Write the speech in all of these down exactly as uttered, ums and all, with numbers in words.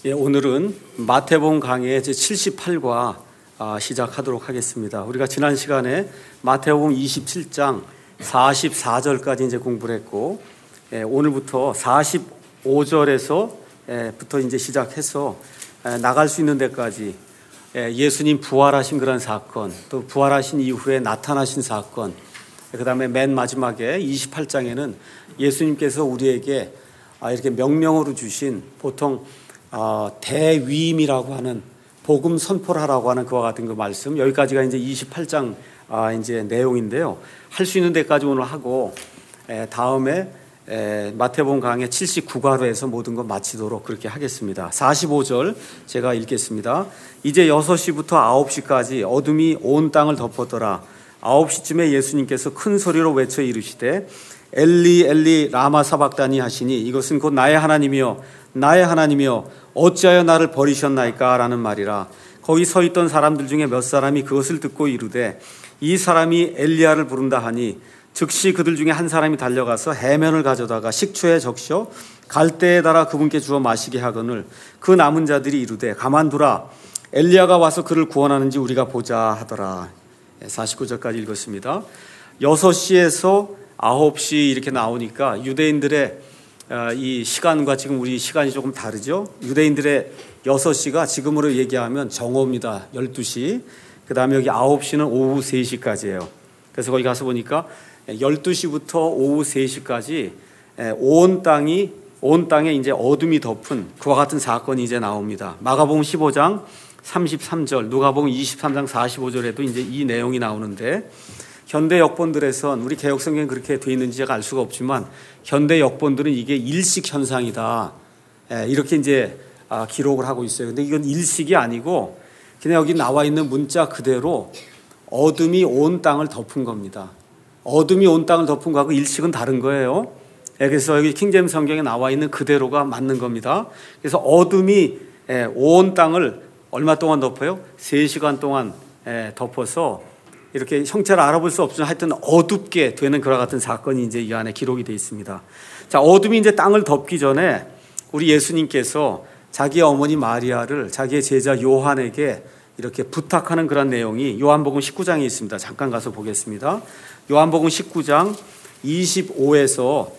예, 오늘은 마태복음 강의 제칠십팔 과 아, 시작하도록 하겠습니다. 우리가 지난 시간에 마태복음 이십칠 장 사십사 절까지 이제 공부를 했고, 예, 오늘부터 사십오 절에서 예, 부터 이제 시작해서 예, 나갈 수 있는 데까지 예, 예수님 부활하신 그런 사건, 또 부활하신 이후에 나타나신 사건, 그 다음에 맨 마지막에 이십팔 장에는 예수님께서 우리에게 아, 이렇게 명령으로 주신 보통 어, 대위임이라고 하는 복음 선포를 하라고 하는 그와 같은 그 말씀, 여기까지가 이제 이십팔 장 아, 이제 내용인데요. 할 수 있는 데까지 오늘 하고 에, 다음에 에, 마태복음 강의 칠십구 가로 해서 모든 것 마치도록 그렇게 하겠습니다. 사십오 절 제가 읽겠습니다. 이제 여섯 시부터 아홉 시까지 어둠이 온 땅을 덮었더라. 아홉 시쯤에 예수님께서 큰 소리로 외쳐 이르시되 엘리 엘리 라마 사박다니 하시니 이것은 곧 나의 하나님이여 나의 하나님이여 어찌하여 나를 버리셨나이까 라는 말이라. 거기 서 있던 사람들 중에 몇 사람이 그것을 듣고 이르되 이 사람이 엘리야를 부른다 하니 즉시 그들 중에 한 사람이 달려가서 해면을 가져다가 식초에 적셔 갈대에 달아 그분께 주어 마시게 하거늘 그 남은 자들이 이르되 가만두라 엘리야가 와서 그를 구원하는지 우리가 보자 하더라. 사십구 절까지 읽었습니다. 여섯 시에서 아홉 시 이렇게 나오니까 유대인들의 이 시간과 지금 우리 시간이 조금 다르죠. 유대인들의 여섯 시가 지금으로 얘기하면 정오입니다. 열두 시. 그 다음에 여기 아홉 시는 오후 세 시까지예요. 그래서 거기 가서 보니까 열두 시부터 오후 세 시까지 온 땅이, 온 땅에 이제 어둠이 덮은 그와 같은 사건이 이제 나옵니다. 마가복음 십오 장 삼십삼 절, 누가복음 이십삼 장 사십오 절에도 이제 이 내용이 나오는데, 현대 역본들에선 우리 개혁성경에 그렇게 돼 있는지 제가 알 수가 없지만 현대 역본들은 이게 일식 현상이다 이렇게 이제 기록을 하고 있어요. 근데 이건 일식이 아니고 그냥 여기 나와 있는 문자 그대로 어둠이 온 땅을 덮은 겁니다. 어둠이 온 땅을 덮은 거하고 일식은 다른 거예요. 그래서 여기 킹제임스 성경에 나와 있는 그대로가 맞는 겁니다. 그래서 어둠이 온 땅을 얼마 동안 덮어요? 세 시간 동안 덮어서 이렇게 형체를 알아볼 수 없지만 하여튼 어둡게 되는 그와 같은 사건이 이제 이 안에 기록이 되어 있습니다. 자, 어둠이 이제 땅을 덮기 전에 우리 예수님께서 자기 어머니 마리아를 자기의 제자 요한에게 이렇게 부탁하는 그런 내용이 요한복음 십구 장에 있습니다. 잠깐 가서 보겠습니다. 요한복음 십구 장 이십오에서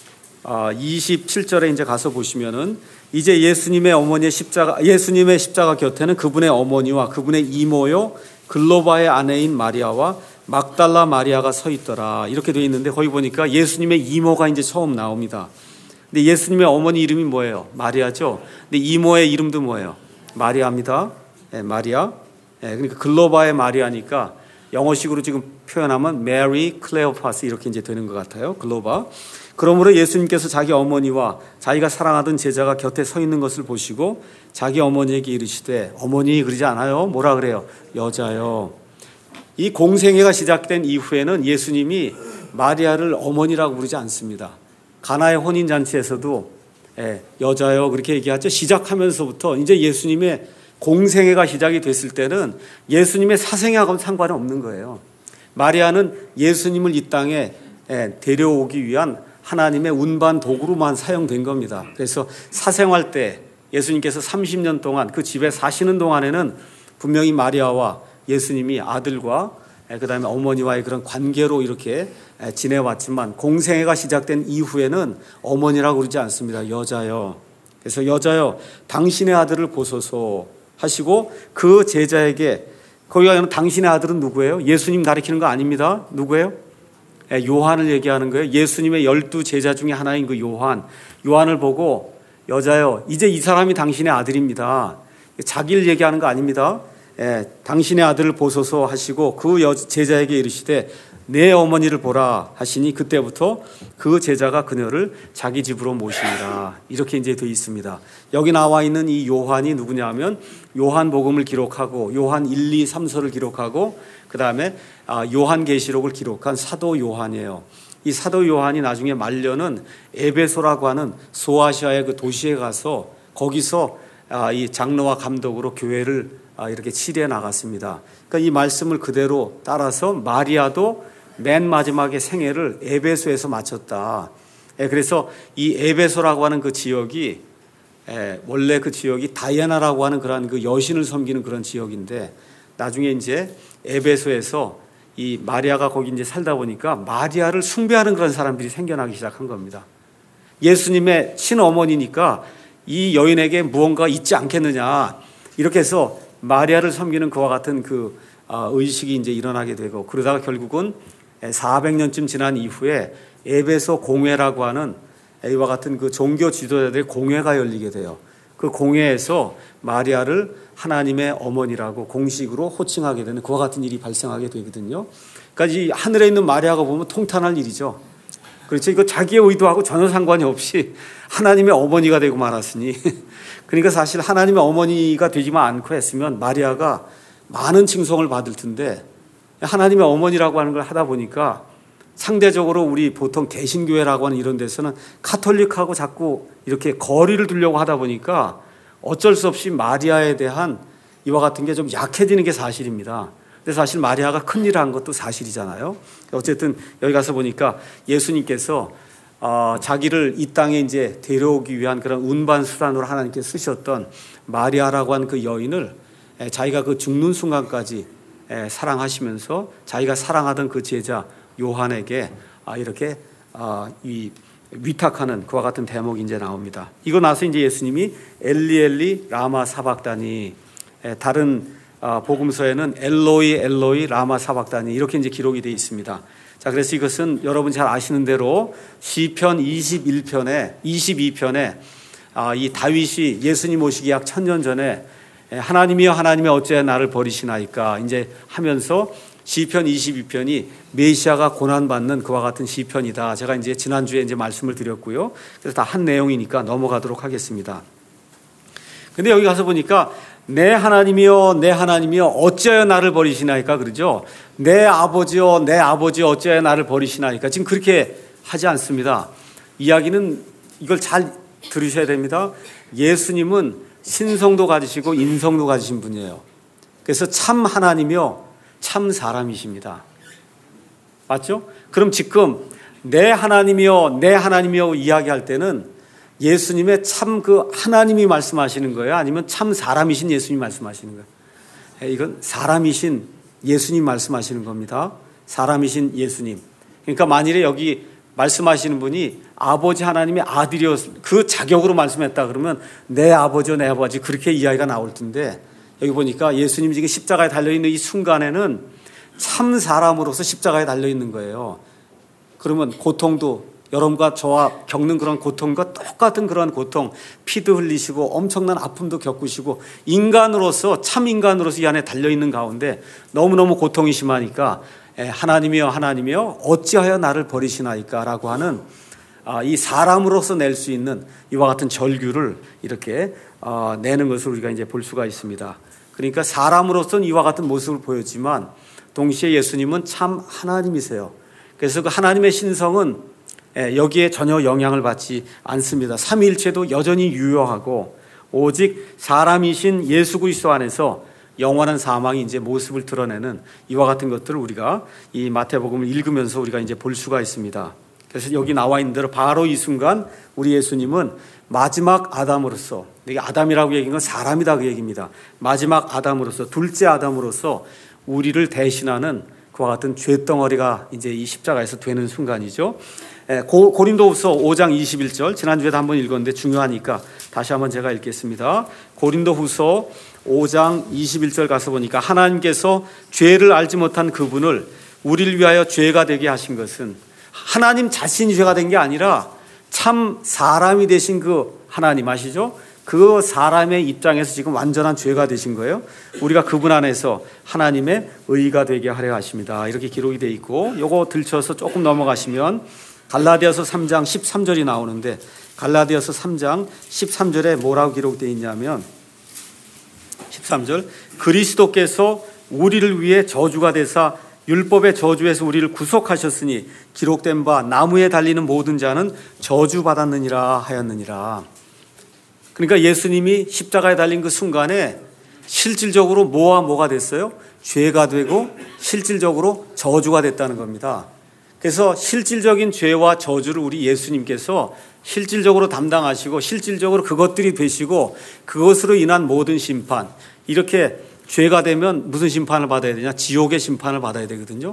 이십칠 절에 이제 가서 보시면은 이제 예수님의 어머니의 십자가, 예수님의 십자가 곁에는 그분의 어머니와 그분의 이모요 글로바의 아내인 마리아와 막달라 마리아가 서 있더라. 이렇게 되어 있는데 거기 보니까 예수님의 이모가 이제 처음 나옵니다. 근데 예수님의 어머니 이름이 뭐예요? 마리아죠. 근데 이모의 이름도 뭐예요? 마리아입니다. 네, 마리아. 네, 그러니까 글로바의 마리아니까 영어식으로 지금 표현하면 메리 클레오파스 이렇게 이제 되는 것 같아요. 글로바. 그러므로 예수님께서 자기 어머니와 자기가 사랑하던 제자가 곁에 서 있는 것을 보시고 자기 어머니에게 이르시되, 어머니 그러지 않아요? 뭐라 그래요? 여자요. 이 공생애가 시작된 이후에는 예수님이 마리아를 어머니라고 부르지 않습니다. 가나의 혼인잔치에서도 예, 여자요 그렇게 얘기하죠. 시작하면서부터 이제 예수님의 공생애가 시작이 됐을 때는 예수님의 사생애하고는 상관이 없는 거예요. 마리아는 예수님을 이 땅에 예, 데려오기 위한 하나님의 운반 도구로만 사용된 겁니다. 그래서 사생활 때 예수님께서 삼십 년 동안 그 집에 사시는 동안에는 분명히 마리아와 예수님이 아들과 그 다음에 어머니와의 그런 관계로 이렇게 지내왔지만 공생애가 시작된 이후에는 어머니라고 그러지 않습니다. 여자요. 그래서 여자요 당신의 아들을 보소서 하시고 그 제자에게, 거기가 있는 당신의 아들은 누구예요? 예수님 가리키는 거 아닙니다. 누구예요? 요한을 얘기하는 거예요. 예수님의 열두 제자 중에 하나인 그 요한. 요한을 보고 여자요 이제 이 사람이 당신의 아들입니다. 자기를 얘기하는 거 아닙니다. 예, 당신의 아들을 보소서 하시고 그 여, 제자에게 이르시되 내 어머니를 보라 하시니 그때부터 그 제자가 그녀를 자기 집으로 모시니라. 이렇게 이제 되어 있습니다. 여기 나와 있는 이 요한이 누구냐면 요한복음을 기록하고 요한 일, 이, 삼서를 기록하고 그 다음에 요한계시록을 기록한 사도 요한이에요. 이 사도 요한이 나중에 말년은 에베소라고 하는 소아시아의 그 도시에 가서 거기서 이 장로와 감독으로 교회를 이렇게 치리해 나갔습니다. 그러니까 이 말씀을 그대로 따라서 마리아도 맨 마지막에 생애를 에베소에서 마쳤다. 그래서 이 에베소라고 하는 그 지역이 에, 원래 그 지역이 다이애나라고 하는 그런 그 여신을 섬기는 그런 지역인데 나중에 이제 에베소에서 이 마리아가 거기 이제 살다 보니까 마리아를 숭배하는 그런 사람들이 생겨나기 시작한 겁니다. 예수님의 친어머니니까 이 여인에게 무언가 있지 않겠느냐 이렇게 해서 마리아를 섬기는 그와 같은 그 의식이 이제 일어나게 되고 그러다가 결국은 사백 년쯤 지난 이후에 에베소 공회라고 하는 이와 같은 그 종교 지도자들의 공회가 열리게 돼요. 그 공회에서 마리아를 하나님의 어머니라고 공식으로 호칭하게 되는 그와 같은 일이 발생하게 되거든요. 그러니까 이 하늘에 있는 마리아가 보면 통탄할 일이죠. 그렇죠. 이거 자기의 의도하고 전혀 상관이 없이 하나님의 어머니가 되고 말았으니 그러니까 사실 하나님의 어머니가 되지만 않고 했으면 마리아가 많은 칭송을 받을 텐데 하나님의 어머니라고 하는 걸 하다 보니까 상대적으로 우리 보통 개신교회라고 하는 이런 데서는 카톨릭하고 자꾸 이렇게 거리를 두려고 하다 보니까 어쩔 수 없이 마리아에 대한 이와 같은 게 좀 약해지는 게 사실입니다. 근데 사실 마리아가 큰일을 한 것도 사실이잖아요. 어쨌든 여기 가서 보니까 예수님께서 어, 자기를 이 땅에 이제 데려오기 위한 그런 운반 수단으로 하나님께 쓰셨던 마리아라고 하는 그 여인을 에, 자기가 그 죽는 순간까지 에, 사랑하시면서 자기가 사랑하던 그 제자 요한에게 아, 이렇게 아, 이 위탁하는 그와 같은 대목이 이제 나옵니다. 이거 나서 이제 예수님이 엘리 엘리 라마 사박다니 에, 다른 아, 복음서에는 엘로이 엘로이 라마 사박다니 이렇게 이제 기록이 되어 있습니다. 자, 그래서 이것은 여러분 잘 아시는 대로 시편 이십일 편에 이십이 편에 아, 이 다윗이 예수님 오시기 약 천 년 전에 하나님이여 하나님이 어찌하여 나를 버리시나이까 이제 하면서 시편 이십이 편이 메시아가 고난받는 그와 같은 시편이다. 제가 이제 지난주에 이제 말씀을 드렸고요. 그래서 다 한 내용이니까 넘어가도록 하겠습니다. 근데 여기 가서 보니까 내 하나님이여 내 하나님이여 어찌하여 나를 버리시나이까 그러죠. 내 아버지여 내 아버지여 어찌하여 나를 버리시나이까 지금 그렇게 하지 않습니다. 이야기는 이걸 잘 들으셔야 됩니다. 예수님은 신성도 가지시고 인성도 가지신 분이에요. 그래서 참 하나님이요 참 사람이십니다. 맞죠? 그럼 지금 내 하나님이요 내 하나님이요 이야기할 때는 예수님의 참 그 하나님이 말씀하시는 거예요? 아니면 참 사람이신 예수님이 말씀하시는 거예요? 이건 사람이신 예수님 말씀하시는 겁니다. 사람이신 예수님. 그러니까 만일에 여기 말씀하시는 분이 아버지 하나님의 아들이었 그 자격으로 말씀했다 그러면 내 아버지요 내 아버지 그렇게 이야기가 나올 텐데 여기 보니까 예수님이 지금 십자가에 달려있는 이 순간에는 참 사람으로서 십자가에 달려있는 거예요. 그러면 고통도 여러분과 저와 겪는 그런 고통과 똑같은 그런 고통, 피도 흘리시고 엄청난 아픔도 겪으시고 인간으로서 참 인간으로서 이 안에 달려있는 가운데 너무너무 고통이 심하니까 하나님이여 하나님이여 어찌하여 나를 버리시나이까 라고 하는 이 사람으로서 낼 수 있는 이와 같은 절규를 이렇게 내는 것을 우리가 이제 볼 수가 있습니다. 그러니까 사람으로서는 이와 같은 모습을 보였지만 동시에 예수님은 참 하나님이세요. 그래서 그 하나님의 신성은 여기에 전혀 영향을 받지 않습니다. 삼위일체도 여전히 유효하고 오직 사람이신 예수 그리스도 안에서 영원한 사망이 이제 모습을 드러내는 이와 같은 것들을 우리가 이 마태복음을 읽으면서 우리가 이제 볼 수가 있습니다. 그래서 여기 나와 있는 대로 바로 이 순간 우리 예수님은 마지막 아담으로서, 이게 아담이라고 얘기한 건 사람이다 그 얘기입니다. 마지막 아담으로서, 둘째 아담으로서 우리를 대신하는 그와 같은 죄덩어리가 이제 이 십자가에서 되는 순간이죠. 고, 고린도후서 오 장 이십일 절 지난주에도 한번 읽었는데 중요하니까 다시 한번 제가 읽겠습니다. 고린도후서 오 장 이십일 절 가서 보니까 하나님께서 죄를 알지 못한 그분을 우리를 위하여 죄가 되게 하신 것은 하나님 자신이 죄가 된 게 아니라 참 사람이 되신 그 하나님 아시죠? 그 사람의 입장에서 지금 완전한 죄가 되신 거예요. 우리가 그분 안에서 하나님의 의가 되게 하려 하십니다. 이렇게 기록이 되어 있고 요거 들쳐서 조금 넘어가시면 갈라디아서 삼 장 십삼 절이 나오는데 갈라디아서 삼 장 십삼 절에 뭐라고 기록되어 있냐면 십삼 절 그리스도께서 우리를 위해 저주가 되사 율법의 저주에서 우리를 구속하셨으니 기록된 바 나무에 달리는 모든 자는 저주받았느니라 하였느니라. 그러니까 예수님이 십자가에 달린 그 순간에 실질적으로 뭐와 뭐가 됐어요? 죄가 되고 실질적으로 저주가 됐다는 겁니다. 그래서 실질적인 죄와 저주를 우리 예수님께서 실질적으로 담당하시고 실질적으로 그것들이 되시고 그것으로 인한 모든 심판, 이렇게 죄가 되면 무슨 심판을 받아야 되냐? 지옥의 심판을 받아야 되거든요.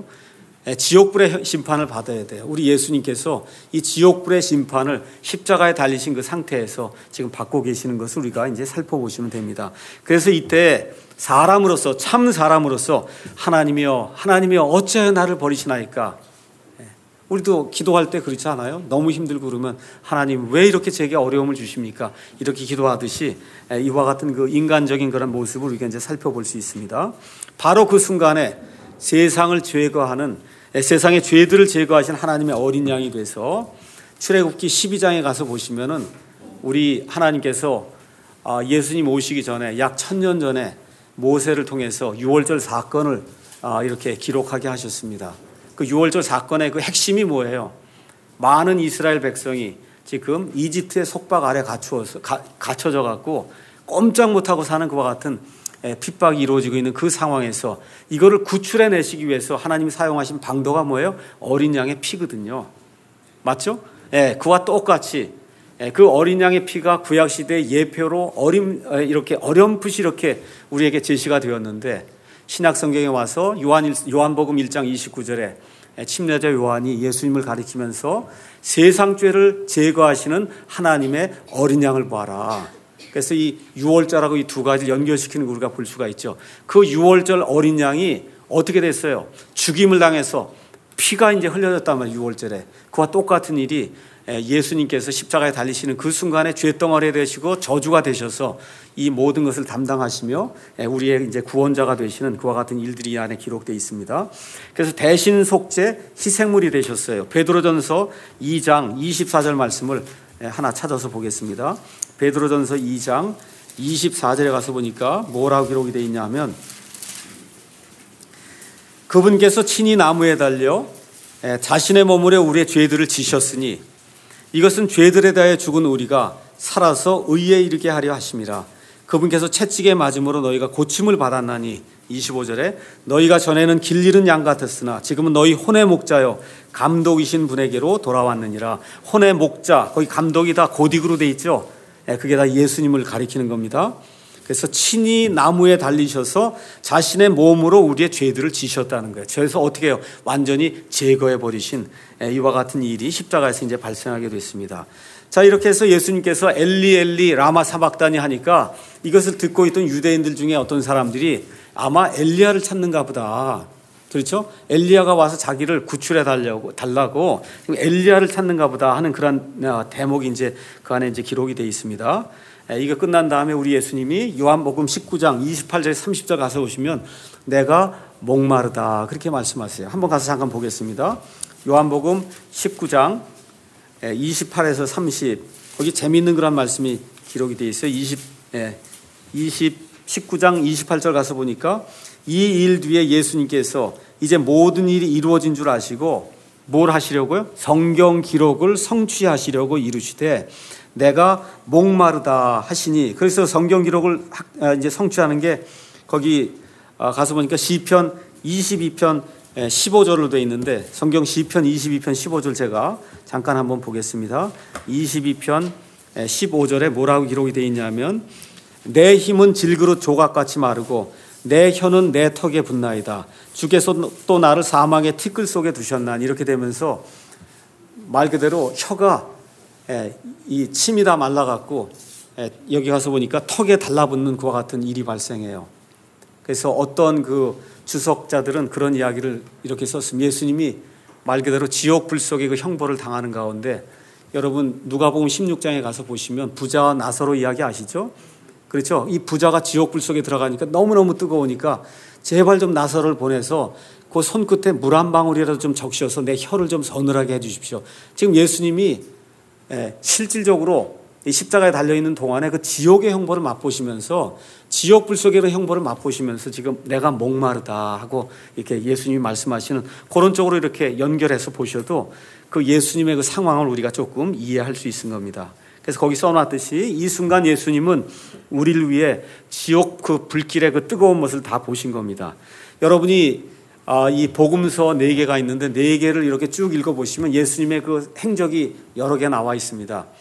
지옥불의 심판을 받아야 돼요. 우리 예수님께서 이 지옥불의 심판을 십자가에 달리신 그 상태에서 지금 받고 계시는 것을 우리가 이제 살펴보시면 됩니다. 그래서 이때 사람으로서, 참 사람으로서 하나님이여 하나님이여 어찌하여 나를 버리시나이까. 우리도 기도할 때 그렇지 않아요? 너무 힘들고 그러면 하나님 왜 이렇게 제게 어려움을 주십니까? 이렇게 기도하듯이 이와 같은 그 인간적인 그런 모습을 우리가 이제 살펴볼 수 있습니다. 바로 그 순간에 세상을 제거하는, 세상의 죄들을 제거하신 하나님의 어린 양이 돼서 출애굽기 십이 장에 가서 보시면은 우리 하나님께서 예수님 오시기 전에 약 천년 전에 모세를 통해서 유월절 사건을 이렇게 기록하게 하셨습니다. 그 유월절 사건의 그 핵심이 뭐예요? 많은 이스라엘 백성이 지금 이집트의 속박 아래 갇혀서, 갇혀져 갖고 꼼짝 못하고 사는 그와 같은 핍박이 이루어지고 있는 그 상황에서 이거를 구출해 내시기 위해서 하나님이 사용하신 방도가 뭐예요? 어린 양의 피거든요. 맞죠? 예, 그와 똑같이 그 어린 양의 피가 구약시대의 예표로 어림, 이렇게 어렴풋이 이렇게 우리에게 제시가 되었는데, 신약성경에 와서 요한, 요한복음 일 장 이십구 절에 침례자 요한이 예수님을 가리키면서 세상 죄를 제거하시는 하나님의 어린 양을 보아라. 그래서 이 유월절하고 이 두 가지를 연결시키는 걸 우리가 볼 수가 있죠. 그 유월절 어린 양이 어떻게 됐어요? 죽임을 당해서 피가 이제 흘려졌단 말이에요. 유월절에. 그와 똑같은 일이 예수님께서 십자가에 달리시는 그 순간에 죄덩어리 되시고 저주가 되셔서 이 모든 것을 담당하시며 우리의 이제 구원자가 되시는 그와 같은 일들이 이 안에 기록되어 있습니다. 그래서 대신 속죄 희생물이 되셨어요. 베드로전서 이 장 이십사 절 말씀을 하나 찾아서 보겠습니다. 베드로전서 이 장 이십사 절에 가서 보니까 뭐라고 기록이 되어 있냐 하면, 그분께서 친히 나무에 달려 자신의 몸으로 우리의 죄들을 지셨으니 이것은 죄들에 대하여 죽은 우리가 살아서 의에 이르게 하려 하심이라. 그분께서 채찍에 맞음으로 너희가 고침을 받았나니, 이십오 절에 너희가 전에는 길 잃은 양 같았으나 지금은 너희 혼의 목자여 감독이신 분에게로 돌아왔느니라. 혼의 목자, 거기 감독이 다 고딕으로 돼 있죠. 그게 다 예수님을 가리키는 겁니다. 그래서 친히 나무에 달리셔서 자신의 몸으로 우리의 죄들을 지셨다는 거예요. 그래서 어떻게 해요? 완전히 제거해 버리신 이와 같은 일이 십자가에서 이제 발생하게 됐습니다. 자, 이렇게 해서 예수님께서 엘리 엘리 라마 사박다니 하니까 이것을 듣고 있던 유대인들 중에 어떤 사람들이 아마 엘리야를 찾는가 보다. 그렇죠? 엘리야가 와서 자기를 구출해 달라고, 달라고 엘리야를 찾는가 보다 하는 그런 대목이 이제 그 안에 이제 기록이 되어 있습니다. 이거 끝난 다음에 우리 예수님이 요한복음 십구 장 이십팔 절 삼십 절 가서 보시면 내가 목마르다 그렇게 말씀하세요. 한번 가서 잠깐 보겠습니다. 요한복음 십구 장 이십팔에서 삼십, 거기 재미있는 그런 말씀이 기록이 되어 있어요. 이십, 이십, 십구 장 이십팔 절 가서 보니까 이 일 뒤에 예수님께서 이제 모든 일이 이루어진 줄 아시고 뭘 하시려고요? 성경 기록을 성취하시려고 이르시되 내가 목마르다 하시니, 그래서 성경 기록을 이제 성취하는 게 거기 가서 보니까 시편 이십이 편 십오 절로 되어 있는데, 성경 시편 이십이 편 십오 절 제가 잠깐 한번 보겠습니다. 이십이 편 십오 절에 뭐라고 기록이 되어 있냐면 내 힘은 질그릇 조각같이 마르고 내 혀는 내 턱에 붙나이다. 주께서 또 나를 사망의 티끌 속에 두셨나니, 이렇게 되면서 말 그대로 혀가 이 침이 다 말라갖고 여기 가서 보니까 턱에 달라붙는 그와 같은 일이 발생해요. 그래서 어떤 그 주석자들은 그런 이야기를 이렇게 썼습니다. 예수님이 말 그대로 지옥 불 속에 그 형벌을 당하는 가운데, 여러분 누가복음 십육 장에 가서 보시면 부자와 나사로 이야기 아시죠? 그렇죠? 이 부자가 지옥 불 속에 들어가니까 너무너무 뜨거우니까 제발 좀 나사로를 보내서 그 손끝에 물 한 방울이라도 좀 적셔서 내 혀를 좀 서늘하게 해 주십시오. 지금 예수님이 실질적으로 이 십자가에 달려있는 동안에 그 지옥의 형벌을 맛보시면서, 지옥 불 속의 형벌을 맛보시면서 지금 내가 목마르다 하고 이렇게 예수님이 말씀하시는 그런 쪽으로 이렇게 연결해서 보셔도 그 예수님의 그 상황을 우리가 조금 이해할 수 있는 겁니다. 그래서 거기 써놨듯이 이 순간 예수님은 우리를 위해 지옥 그 불길의 그 뜨거운 것을 다 보신 겁니다. 여러분이 이 복음서 네 개가 있는데 네 개를 이렇게 쭉 읽어보시면 예수님의 그 행적이 여러 개 나와 있습니다.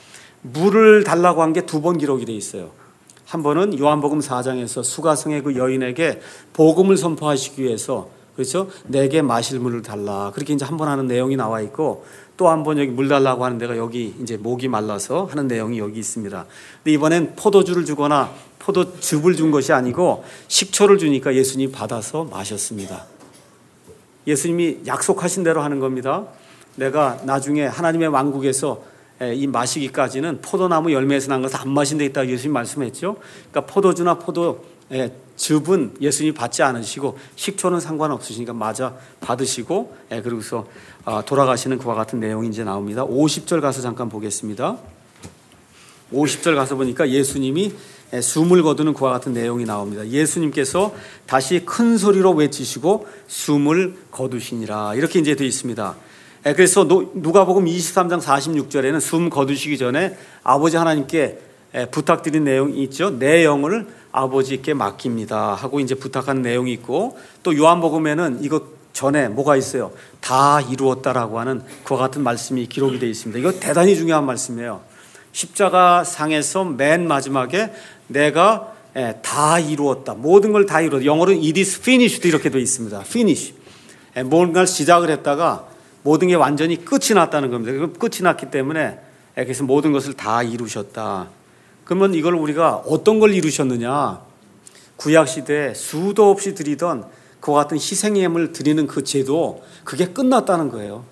물을 달라고 한 게 두 번 기록이 돼 있어요. 한 번은 요한복음 사 장에서 수가성의 그 여인에게 복음을 선포하시기 위해서, 그렇죠? 내게 마실 물을 달라. 그렇게 이제 한 번 하는 내용이 나와 있고, 또 한 번 여기 물 달라고 하는 데가 여기 이제 목이 말라서 하는 내용이 여기 있습니다. 근데 이번엔 포도주를 주거나 포도즙을 준 것이 아니고 식초를 주니까 예수님이 받아서 마셨습니다. 예수님이 약속하신 대로 하는 겁니다. 내가 나중에 하나님의 왕국에서 이 마시기까지는 포도나무 열매에서 난 것을 안 마신데 있다고 예수님이 말씀했죠. 그러니까 포도주나 포도즙은 예수님이 받지 않으시고 식초는 상관없으시니까 맞아 받으시고, 그러고서 돌아가시는 그와 같은 내용이 이제 나옵니다. 오십 절 가서 잠깐 보겠습니다. 오십 절 가서 보니까 예수님이 숨을 거두는 그와 같은 내용이 나옵니다. 예수님께서 다시 큰 소리로 외치시고 숨을 거두시니라, 이렇게 이제 되어 있습니다. 그래서 누가복음 이십삼 장 사십육 절에는 숨 거두시기 전에 아버지 하나님께 부탁드린 내용이 있죠. 내 영을 아버지께 맡깁니다 하고 이제 부탁하는 내용이 있고, 또 요한복음에는 이것 전에 뭐가 있어요? 다 이루었다라고 하는 그와 같은 말씀이 기록이 되어 있습니다. 이거 대단히 중요한 말씀이에요. 십자가 상에서 맨 마지막에 내가 다 이루었다, 모든 걸 다 이루었다. 영어로는 it is finished 이렇게 되어 있습니다. finish. 뭔가를 시작을 했다가 모든 게 완전히 끝이 났다는 겁니다. 끝이 났기 때문에 그래서 모든 것을 다 이루셨다. 그러면 이걸 우리가 어떤 걸 이루셨느냐? 구약시대에 수도 없이 드리던 그와 같은 희생예물 드리는 그 제도, 그게 끝났다는 거예요.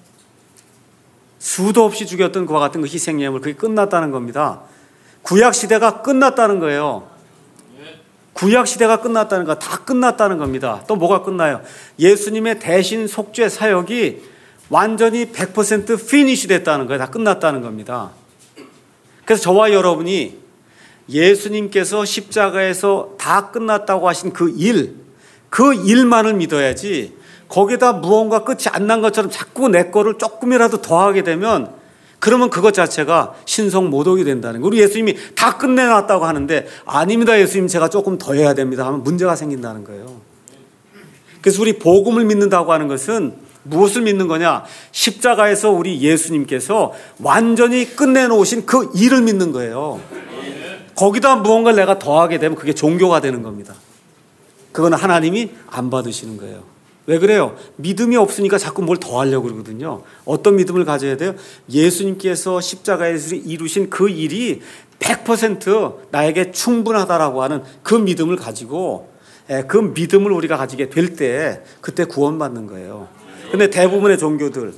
수도 없이 죽였던 그와 같은 그 희생예물, 그게 끝났다는 겁니다. 구약시대가 끝났다는 거예요. 구약시대가 끝났다는 거, 다 끝났다는 겁니다. 또 뭐가 끝나요? 예수님의 대신 속죄 사역이 완전히 백 퍼센트 피니시 됐다는 거예요. 다 끝났다는 겁니다. 그래서 저와 여러분이 예수님께서 십자가에서 다 끝났다고 하신 그 일, 그 일만을 믿어야지, 거기다 무언가 끝이 안 난 것처럼 자꾸 내 거를 조금이라도 더하게 되면, 그러면 그것 자체가 신성 모독이 된다는 거예요. 우리 예수님이 다 끝내놨다고 하는데 아닙니다, 예수님 제가 조금 더 해야 됩니다 하면 문제가 생긴다는 거예요. 그래서 우리 복음을 믿는다고 하는 것은 무엇을 믿는 거냐? 십자가에서 우리 예수님께서 완전히 끝내놓으신 그 일을 믿는 거예요. 거기다 무언가를 내가 더하게 되면 그게 종교가 되는 겁니다. 그건 하나님이 안 받으시는 거예요. 왜 그래요? 믿음이 없으니까 자꾸 뭘 더하려고 그러거든요. 어떤 믿음을 가져야 돼요? 예수님께서 십자가에서 이루신 그 일이 백 퍼센트 나에게 충분하다라고 하는 그 믿음을 가지고, 그 믿음을 우리가 가지게 될 때 그때 구원받는 거예요. 근데 대부분의 종교들,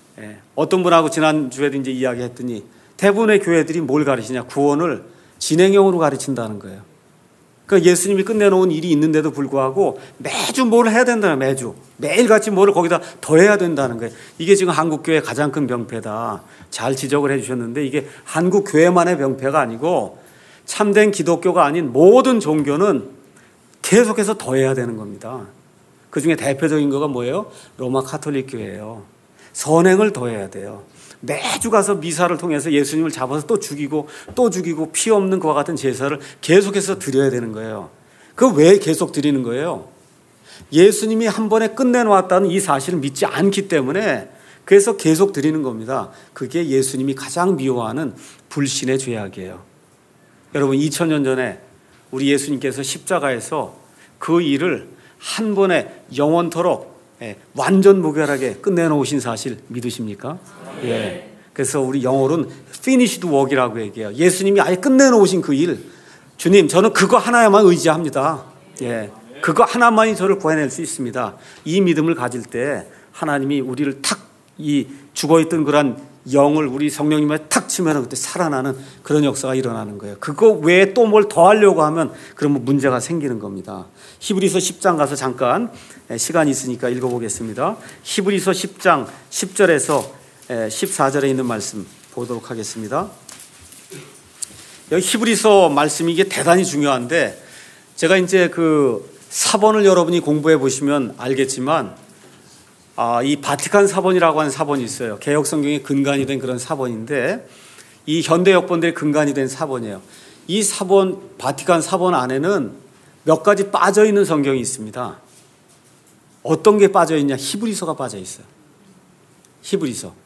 어떤 분하고 지난주에도 이제 이야기했더니 대부분의 교회들이 뭘 가르치냐? 구원을 진행형으로 가르친다는 거예요. 그러니까 예수님이 끝내놓은 일이 있는데도 불구하고 매주 뭘 해야 된다는, 매주 매일같이 뭐를 거기다 더해야 된다는 거예요. 이게 지금 한국교회의 가장 큰 병폐다. 잘 지적을 해주셨는데, 이게 한국교회만의 병폐가 아니고 참된 기독교가 아닌 모든 종교는 계속해서 더해야 되는 겁니다. 그중에 대표적인 거가 뭐예요? 로마 가톨릭 교회예요. 선행을 더해야 돼요. 매주 가서 미사를 통해서 예수님을 잡아서 또 죽이고 또 죽이고 피 없는 그와 같은 제사를 계속해서 드려야 되는 거예요. 그거 왜 계속 드리는 거예요? 예수님이 한 번에 끝내놓았다는 이 사실을 믿지 않기 때문에 그래서 계속 드리는 겁니다. 그게 예수님이 가장 미워하는 불신의 죄악이에요. 여러분, 이천 년 전에 우리 예수님께서 십자가에서 그 일을 한 번에 영원토록 완전 무결하게 끝내놓으신 사실 믿으십니까? 예. 그래서 우리 영어로는 finished work이라고 얘기해요. 예수님이 아예 끝내놓으신 그 일, 주님 저는 그거 하나에만 의지합니다. 예. 그거 하나만이 저를 구해낼 수 있습니다. 이 믿음을 가질 때 하나님이 우리를 탁, 이 죽어있던 그런 영을 우리 성령님에 탁 치면 그때 살아나는 그런 역사가 일어나는 거예요. 그거 외에 또 뭘 더 하려고 하면 그러면 문제가 생기는 겁니다. 히브리서 십 장 가서 잠깐 시간이 있으니까 읽어보겠습니다. 히브리서 십 장 십 절에서 십사 절에 있는 말씀 보도록 하겠습니다. 여기 히브리서 말씀이 이게 대단히 중요한데, 제가 이제 그 사본을 여러분이 공부해 보시면 알겠지만, 아, 이 바티칸 사본이라고 하는 사본이 있어요. 개혁 성경의 근간이 된 그런 사본인데, 이 현대 역본들의 근간이 된 사본이에요. 이 사본, 바티칸 사본 안에는 몇 가지 빠져 있는 성경이 있습니다. 어떤 게 빠져 있냐? 히브리서가 빠져 있어요. 히브리서.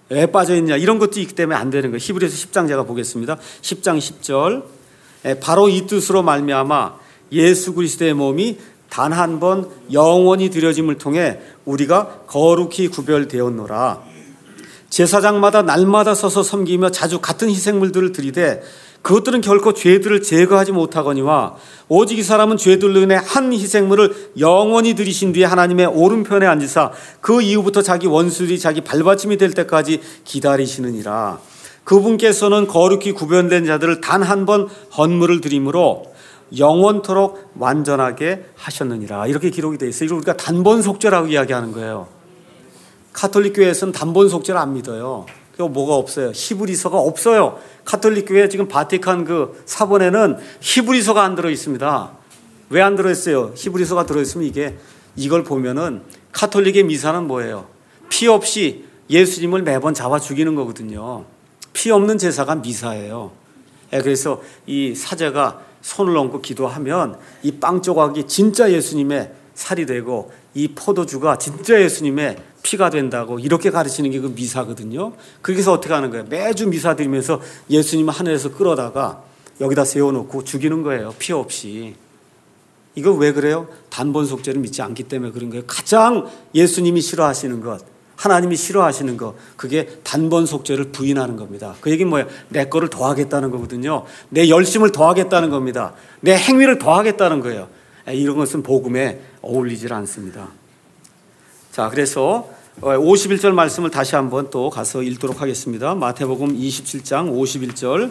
왜 빠져있냐 이런 것도 있기 때문에 안 되는 거예요. 히브리서 십 장 제가 보겠습니다. 십 장 십 절 바로 이 뜻으로 말미암아 예수 그리스도의 몸이 단 한 번 영원히 드려짐을 통해 우리가 거룩히 구별되었노라. 제사장마다 날마다 서서 섬기며 자주 같은 희생물들을 드리되 그것들은 결코 죄들을 제거하지 못하거니와 오직 이 사람은 죄들로 인해 한 희생물을 영원히 드리신 뒤에 하나님의 오른편에 앉으사 그 이후부터 자기 원수들이 자기 발받침이 될 때까지 기다리시느니라. 그분께서는 거룩히 구별된 자들을 단 한 번 헌물을 드림으로 영원토록 완전하게 하셨느니라. 이렇게 기록이 되어 있어요. 이걸 우리가 단번 속죄라고 이야기하는 거예요. 카톨릭 교회에서는 단번 속죄를 안 믿어요. 그 뭐가 없어요. 히브리서가 없어요. 카톨릭 교회 지금 바티칸 그 사본에는 히브리서가 안 들어 있습니다. 왜 안 들어 있어요? 히브리서가 들어 있으면 이게 이걸 보면은 카톨릭의 미사는 뭐예요? 피 없이 예수님을 매번 잡아 죽이는 거거든요. 피 없는 제사가 미사예요. 그래서 이 사제가 손을 얹고 기도하면 이 빵 조각이 진짜 예수님의 살이 되고 이 포도주가 진짜 예수님의 피가 된다고 이렇게 가르치는 게 그 미사거든요. 그래서 어떻게 하는 거예요? 매주 미사 드리면서 예수님을 하늘에서 끌어다가 여기다 세워놓고 죽이는 거예요. 피 없이. 이거 왜 그래요? 단번 속죄를 믿지 않기 때문에 그런 거예요. 가장 예수님이 싫어하시는 것, 하나님이 싫어하시는 것, 그게 단번 속죄를 부인하는 겁니다. 그 얘기는 뭐예요? 내 거를 더하겠다는 거거든요. 내 열심을 더하겠다는 겁니다. 내 행위를 더하겠다는 거예요. 이런 것은 복음에 어울리질 않습니다. 자, 그래서 오십일 절 말씀을 다시 한번 또 가서 읽도록 하겠습니다. 마태복음 이십칠 장 오십일 절.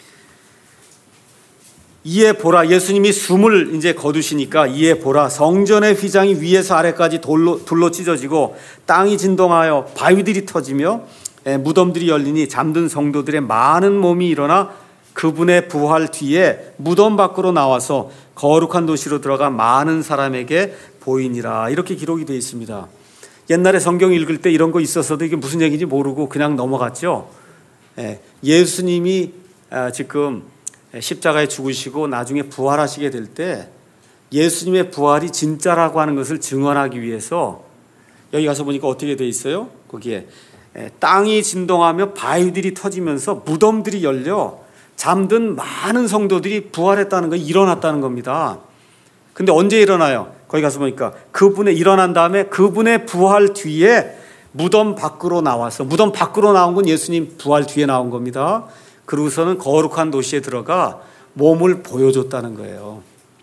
이에 보라, 예수님이 숨을 이제 거두시니까 이에 보라, 성전의 휘장이 위에서 아래까지 돌로, 둘로 찢어지고 땅이 진동하여 바위들이 터지며 무덤들이 열리니 잠든 성도들의 많은 몸이 일어나 그분의 부활 뒤에 무덤 밖으로 나와서 거룩한 도시로 들어가 많은 사람에게 보이니라. 이렇게 기록이 되어 있습니다. 옛날에 성경 읽을 때 이런 거 있었어도 이게 무슨 얘기인지 모르고 그냥 넘어갔죠. 예수님이 지금 십자가에 죽으시고 나중에 부활하시게 될 때 예수님의 부활이 진짜라고 하는 것을 증언하기 위해서 여기 가서 보니까 어떻게 되어 있어요? 거기에 땅이 진동하며 바위들이 터지면서 무덤들이 열려 잠든 많은 성도들이 부활했다는 거, 일어났다는 겁니다. 근데 언제 일어나요? 거기 가서 보니까 그분의 일어난 다음에 그분의 부활 뒤에 무덤 밖으로 나와서, 무덤 밖으로 나온 건 예수님 부활 뒤에 나온 겁니다. 그러고서는 거룩한 도시에 들어가 몸을 보여줬다는 거예요.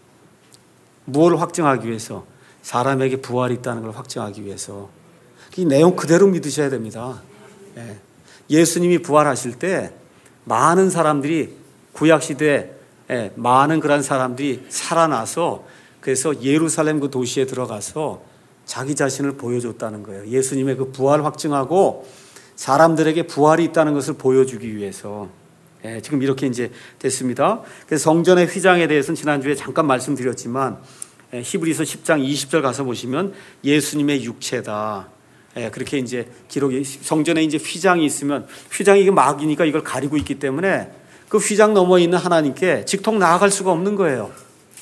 무엇을 확증하기 위해서? 사람에게 부활이 있다는 걸 확증하기 위해서. 이 내용 그대로 믿으셔야 됩니다. 예수님이 부활하실 때 많은 사람들이 구약시대에 많은 그런 사람들이 살아나서 그래서 예루살렘 그 도시에 들어가서 자기 자신을 보여줬다는 거예요. 예수님의 그 부활 확증하고 사람들에게 부활이 있다는 것을 보여주기 위해서. 예, 지금 이렇게 이제 됐습니다. 그래서 성전의 휘장에 대해서는 지난주에 잠깐 말씀드렸지만 예, 히브리서 십 장 이십 절 가서 보시면 예수님의 육체다. 예, 그렇게 이제 기록이, 성전에 이제 휘장이 있으면 휘장이 이게 막이니까 이걸 가리고 있기 때문에 그 휘장 넘어 있는 하나님께 직통 나아갈 수가 없는 거예요.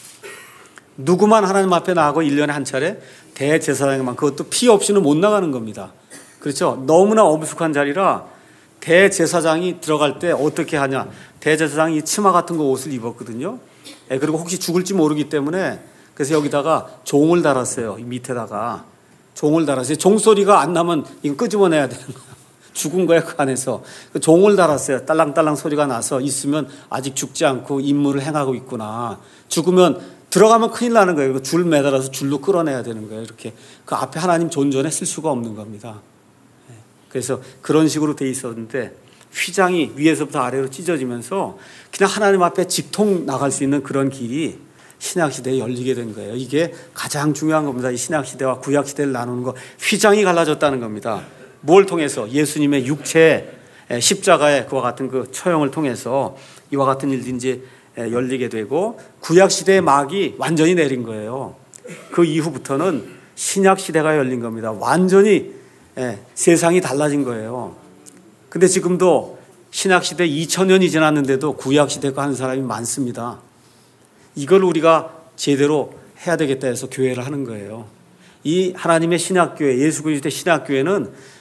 누구만 하나님 앞에 나가고 일 년에 한 차례 대제사장만, 그것도 피 없이는 못 나가는 겁니다. 그렇죠? 너무나 엄숙한 자리라 대제사장이 들어갈 때 어떻게 하냐. 대제사장이 치마 같은 거 옷을 입었거든요. 예, 그리고 혹시 죽을지 모르기 때문에 그래서 여기다가 종을 달았어요. 이 밑에다가 종을 달았어요. 종소리가 안 나면 이거 끄집어내야 되는 거예요. 죽은 거야 그 안에서. 종을 달았어요. 딸랑딸랑 소리가 나서 있으면 아직 죽지 않고 임무를 행하고 있구나. 죽으면 들어가면 큰일 나는 거예요. 줄 매달아서 줄로 끌어내야 되는 거예요. 이렇게 그 앞에 하나님 존전에 쓸 수가 없는 겁니다. 그래서 그런 식으로 돼 있었는데 휘장이 위에서부터 아래로 찢어지면서 그냥 하나님 앞에 직통 나갈 수 있는 그런 길이 신약시대에 열리게 된 거예요. 이게 가장 중요한 겁니다. 이 신약시대와 구약시대를 나누는 거, 휘장이 갈라졌다는 겁니다. 뭘 통해서? 예수님의 육체 십자가의 그와 같은 그 처형을 통해서 이와 같은 일들이 이제 열리게 되고 구약시대의 막이 완전히 내린 거예요. 그 이후부터는 신약시대가 열린 겁니다. 완전히 예, 세상이 달라진 거예요. 근데 지금도 신약시대 이천 년이 지났는데도 구약시대가 하는 사람이 많습니다. 이걸 우리가 제대로 해야 되겠다 해서 교회를 하는 거예요. 이 하나님의 신약교회, 예수 그리스도의 신약교회는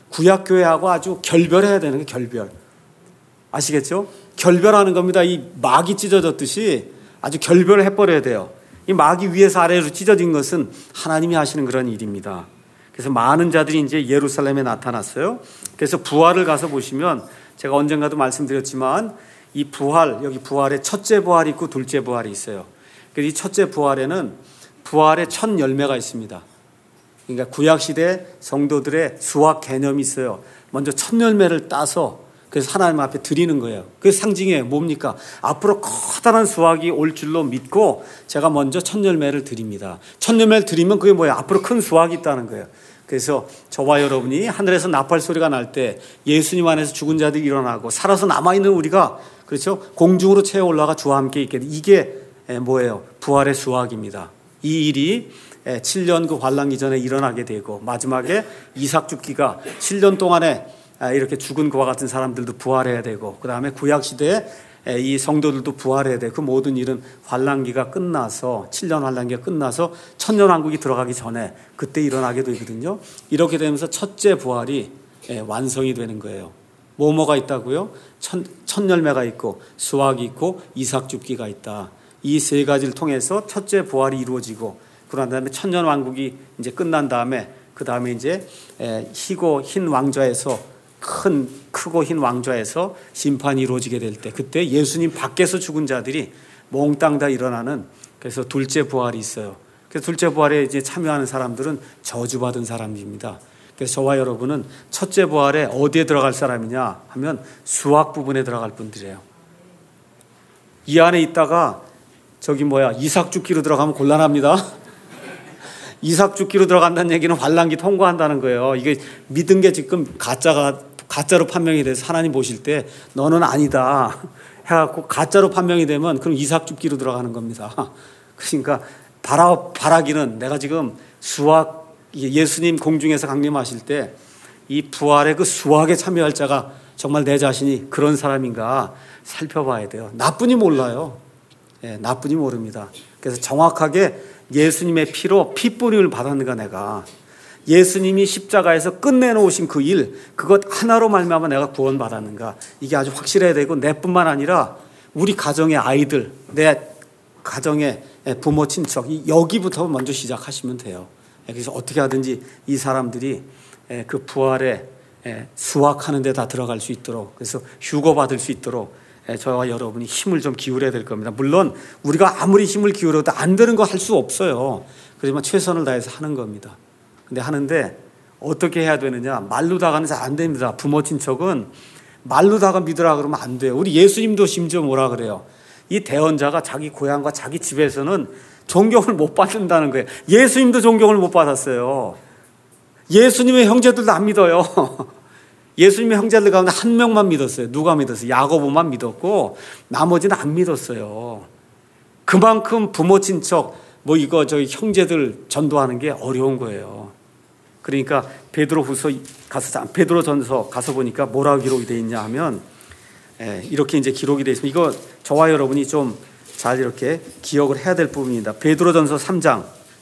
구약교회하고 아주 결별해야 되는 게 결별. 아시겠죠? 결별하는 겁니다. 이 막이 찢어졌듯이 아주 결별을 해버려야 돼요. 이 막이 위에서 아래로 찢어진 것은 하나님이 하시는 그런 일입니다. 그래서 많은 자들이 이제 예루살렘에 나타났어요. 그래서 부활을 가서 보시면 제가 언젠가도 말씀드렸지만 이 부활, 여기 부활에 첫째 부활이 있고 둘째 부활이 있어요. 그래서 이 첫째 부활에는 부활의 첫 열매가 있습니다. 그러니까 구약시대 성도들의 수확 개념이 있어요. 먼저 첫 열매를 따서 그래서 하나님 앞에 드리는 거예요. 그게 상징이에요. 뭡니까? 앞으로 커다란 수확이 올 줄로 믿고 제가 먼저 첫 열매를 드립니다. 첫 열매를 드리면 그게 뭐예요? 앞으로 큰 수확이 있다는 거예요. 그래서 저와 여러분이 하늘에서 나팔 소리가 날 때 예수님 안에서 죽은 자들이 일어나고 살아서 남아있는 우리가 그렇죠? 공중으로 채워 올라가 주와 함께 있게 이게 뭐예요? 부활의 수확입니다. 이 일이 칠 년 그 환란기 전에 일어나게 되고 마지막에 이삭 죽기가 칠 년 동안에 이렇게 죽은 그와 같은 사람들도 부활해야 되고 그 다음에 구약시대에 이 성도들도 부활해야 되고 그 모든 일은 환란기가 끝나서 칠 년 환란기가 끝나서 천년왕국이 들어가기 전에 그때 일어나게 되거든요. 이렇게 되면서 첫째 부활이 완성이 되는 거예요. 뭐뭐가 있다고요? 첫, 첫 열매가 있고 수확이 있고 이삭 죽기가 있다. 이 세 가지를 통해서 첫째 부활이 이루어지고 그런 다음에 천년왕국이 이제 끝난 다음에 그 다음에 이제 희고 흰 왕좌에서 큰 크고 흰 왕좌에서 심판이 이루어지게 될 때 그때 예수님 밖에서 죽은 자들이 몽땅 다 일어나는 그래서 둘째 부활이 있어요. 그래서 둘째 부활에 이제 참여하는 사람들은 저주받은 사람입니다. 그래서 저와 여러분은 첫째 부활에 어디에 들어갈 사람이냐 하면 수학 부분에 들어갈 분들이에요. 이 안에 있다가 저기 뭐야 이삭 죽기로 들어가면 곤란합니다. 이삭 죽기로 들어간다는 얘기는 환란기 통과한다는 거예요. 이게 믿은 게 지금 가짜가 가짜로 판명이 돼서 하나님 보실 때 너는 아니다 해갖고 가짜로 판명이 되면 그럼 이삭 죽기로 들어가는 겁니다. 그러니까 바라, 바라기는 내가 지금 수학 예수님 공중에서 강림하실 때 이 부활의 그 수학에 참여할 자가 정말 내 자신이 그런 사람인가 살펴봐야 돼요. 나뿐이 몰라요. 예, 나뿐이 모릅니다. 그래서 정확하게 예수님의 피로 피뿌림을 받았는가 내가 예수님이 십자가에서 끝내놓으신 그 일 그것 하나로 말미암아 내가 구원받았는가 이게 아주 확실해야 되고 내뿐만 아니라 우리 가정의 아이들 내 가정의 부모 친척 여기부터 먼저 시작하시면 돼요. 그래서 어떻게 하든지 이 사람들이 그 부활에 수확하는 데 다 들어갈 수 있도록 그래서 휴거 받을 수 있도록 저와 여러분이 힘을 좀 기울여야 될 겁니다. 물론 우리가 아무리 힘을 기울여도 안 되는 거 할 수 없어요. 그렇지만 최선을 다해서 하는 겁니다. 근데 하는데 어떻게 해야 되느냐 말로다가는 잘 안 됩니다. 부모 친척은 말로다가 믿으라 그러면 안 돼요. 우리 예수님도 심지어 뭐라 그래요? 이 대언자가 자기 고향과 자기 집에서는 존경을 못 받는다는 거예요. 예수님도 존경을 못 받았어요. 예수님의 형제들도 안 믿어요. 예수님의 형제들 가운데 한 명만 믿었어요. 누가 믿었어요? 야고보만 믿었고 나머지는 안 믿었어요. 그만큼 부모 친척 뭐 이거 저희 형제들 전도하는 게 어려운 거예요. 그러니까 베드로후서 가서 베드로전서 가서 보니까 뭐라고 기록이 돼 있냐 하면 예, 이렇게 이제 기록이 돼 있습니다. 이거 저와 여러분이 좀 잘 이렇게 기억을 해야 될 부분입니다. 베드로전서 삼 장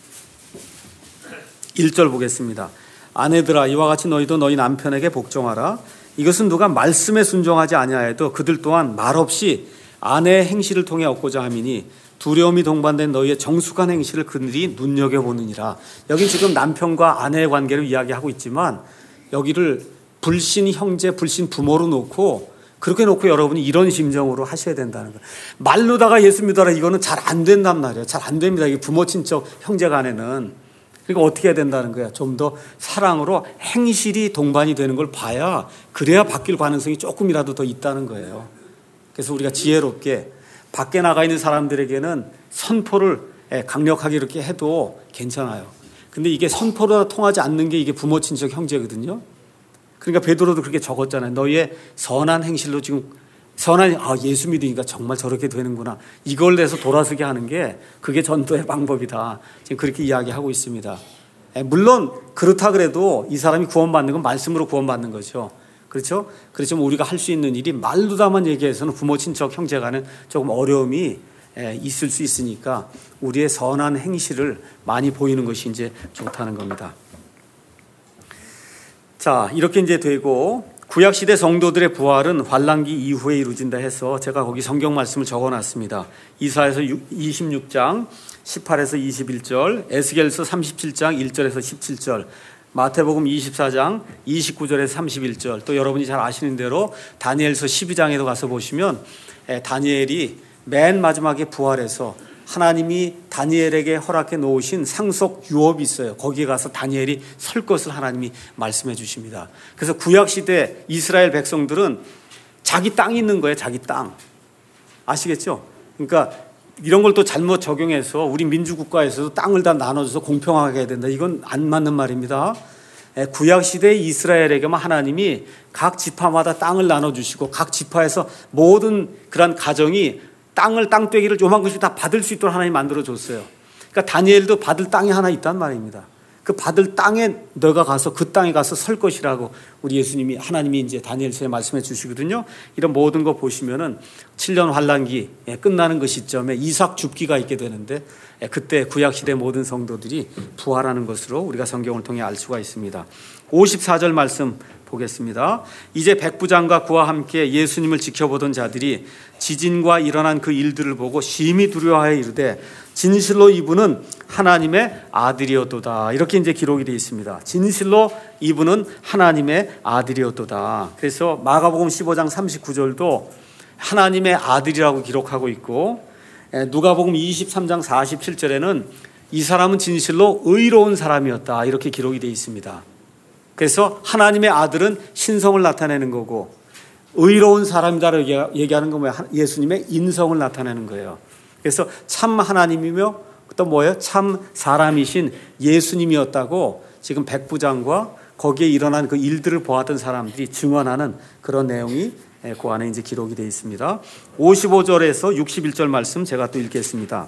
일 절 보겠습니다. 아내들아 이와 같이 너희도 너희 남편에게 복종하라. 이것은 누가 말씀에 순종하지 아니하여도 그들 또한 말없이 아내의 행실을 통해 얻고자 함이니 두려움이 동반된 너희의 정숙한 행실을 그들이 눈여겨보느니라. 여기 지금 남편과 아내의 관계를 이야기하고 있지만 여기를 불신 형제, 불신 부모로 놓고 그렇게 놓고 여러분이 이런 심정으로 하셔야 된다는 거예요. 말로다가 예수 믿어라 이거는 잘 안 된단 말이에요. 잘 안 됩니다. 이게 부모 친척 형제 간에는. 그러니까 어떻게 해야 된다는 거야? 좀 더 사랑으로 행실이 동반이 되는 걸 봐야 그래야 바뀔 가능성이 조금이라도 더 있다는 거예요. 그래서 우리가 지혜롭게 밖에 나가 있는 사람들에게는 선포를 강력하게 이렇게 해도 괜찮아요. 근데 이게 선포로 통하지 않는 게 이게 부모 친척 형제거든요. 그러니까 베드로도 그렇게 적었잖아요. 너희의 선한 행실로 지금 선한 아 예수 믿으니까 정말 저렇게 되는구나. 이걸 내서 돌아서게 하는 게 그게 전도의 방법이다. 지금 그렇게 이야기하고 있습니다. 물론 그렇다 그래도 이 사람이 구원받는 건 말씀으로 구원받는 거죠. 그렇죠? 그렇지만 우리가 할 수 있는 일이 말로다만 얘기해서는 부모 친척 형제 간에 조금 어려움이 있을 수 있으니까 우리의 선한 행실을 많이 보이는 것이 이제 좋다는 겁니다. 자, 이렇게 이제 되고 구약 시대 성도들의 부활은 환란기 이후에 이루어진다 해서 제가 거기 성경 말씀을 적어놨습니다. 이사야서 이십육 장 십팔에서 이십일 절, 에스겔서 삼십칠 장 일 절에서 십칠 절, 마태복음 이십사 장 이십구 절에서 삼십일 절, 또 여러분이 잘 아시는 대로 다니엘서 십이 장에도 가서 보시면 다니엘이 맨 마지막에 부활해서 하나님이 다니엘에게 허락해 놓으신 상속 유업이 있어요. 거기에 가서 다니엘이 설 것을 하나님이 말씀해 주십니다. 그래서 구약시대 이스라엘 백성들은 자기 땅이 있는 거예요. 자기 땅. 아시겠죠? 그러니까 이런 걸 또 잘못 적용해서 우리 민주국가에서도 땅을 다 나눠줘서 공평하게 해야 된다. 이건 안 맞는 말입니다. 구약시대 이스라엘에게만 하나님이 각 지파마다 땅을 나눠주시고 각 지파에서 모든 그런 가정이 땅을 땅떼기를 요만큼씩 다 받을 수 있도록 하나님이 만들어줬어요. 그러니까 다니엘도 받을 땅이 하나 있단 말입니다. 그 받을 땅에 너가 가서 그 땅에 가서 설 것이라고 우리 예수님이 하나님이 이제 다니엘서에 말씀해 주시거든요. 이런 모든 거 보시면은 칠 년 환란기 끝나는 그 시점에 이삭 죽기가 있게 되는데 그때 구약시대 모든 성도들이 부활하는 것으로 우리가 성경을 통해 알 수가 있습니다. 오십사 절 말씀 보겠습니다. 이제 백부장과 그와 함께 예수님을 지켜보던 자들이 지진과 일어난 그 일들을 보고 심히 두려워하여 이르되 진실로 이분은 하나님의 아들이었도다. 이렇게 이제 기록이 되어 있습니다. 진실로 이분은 하나님의 아들이었도다. 그래서 마가복음 십오 장 삼십구 절도 하나님의 아들이라고 기록하고 있고, 누가복음 이십삼 장 사십칠 절에는 이 사람은 진실로 의로운 사람이었다. 이렇게 기록이 되어 있습니다. 그래서 하나님의 아들은 신성을 나타내는 거고 의로운 사람이다라고 얘기하는 건 뭐예요? 예수님의 인성을 나타내는 거예요. 그래서 참 하나님이며 또 뭐예요? 참 사람이신 예수님이었다고 지금 백부장과 거기에 일어난 그 일들을 보았던 사람들이 증언하는 그런 내용이 그 안에 이제 기록이 되어 있습니다. 오십오 절에서 육십일 절 말씀 제가 또 읽겠습니다.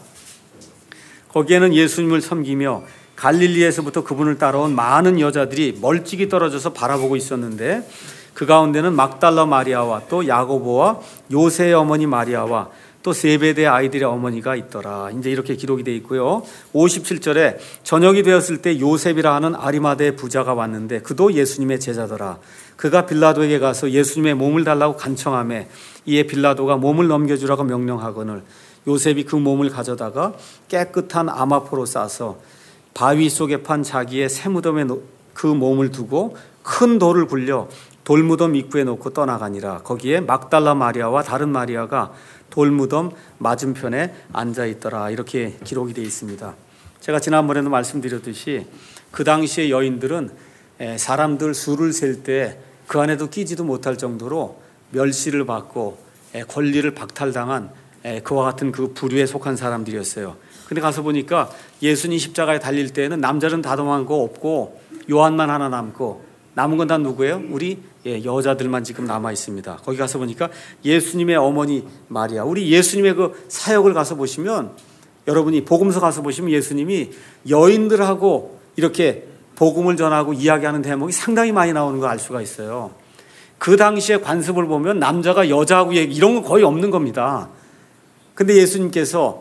거기에는 예수님을 섬기며 갈릴리에서부터 그분을 따라온 많은 여자들이 멀찍이 떨어져서 바라보고 있었는데 그 가운데는 막달라 마리아와 또 야고보와 요새의 어머니 마리아와 또 세베대 아이들의 어머니가 있더라. 이제 이렇게 기록이 되어 있고요. 오십칠 절에 저녁이 되었을 때 요셉이라 하는 아리마대의 부자가 왔는데 그도 예수님의 제자더라. 그가 빌라도에게 가서 예수님의 몸을 달라고 간청하며 이에 빌라도가 몸을 넘겨주라고 명령하거늘 요셉이 그 몸을 가져다가 깨끗한 아마포로 싸서 바위 속에 판 자기의 새무덤에 그 몸을 두고 큰 돌을 굴려 돌무덤 입구에 놓고 떠나가니라. 거기에 막달라 마리아와 다른 마리아가 돌무덤 맞은편에 앉아있더라. 이렇게 기록이 되어 있습니다. 제가 지난번에도 말씀드렸듯이 그 당시의 여인들은 사람들 수를 셀 때 그 안에도 끼지도 못할 정도로 멸시를 받고 권리를 박탈당한 그와 같은 그 부류에 속한 사람들이었어요. 근데 가서 보니까 예수님 십자가에 달릴 때는 남자는 다 도망고 없고 요한만 하나 남고 남은 건 다 누구예요? 우리 여자들만 지금 남아 있습니다. 거기 가서 보니까 예수님의 어머니 마리아, 우리 예수님의 그 사역을 가서 보시면 여러분이 복음서 가서 보시면 예수님이 여인들하고 이렇게 복음을 전하고 이야기하는 대목이 상당히 많이 나오는 걸 알 수가 있어요. 그 당시의 관습을 보면 남자가 여자하고 얘기 이런 건 거의 없는 겁니다. 근데 예수님께서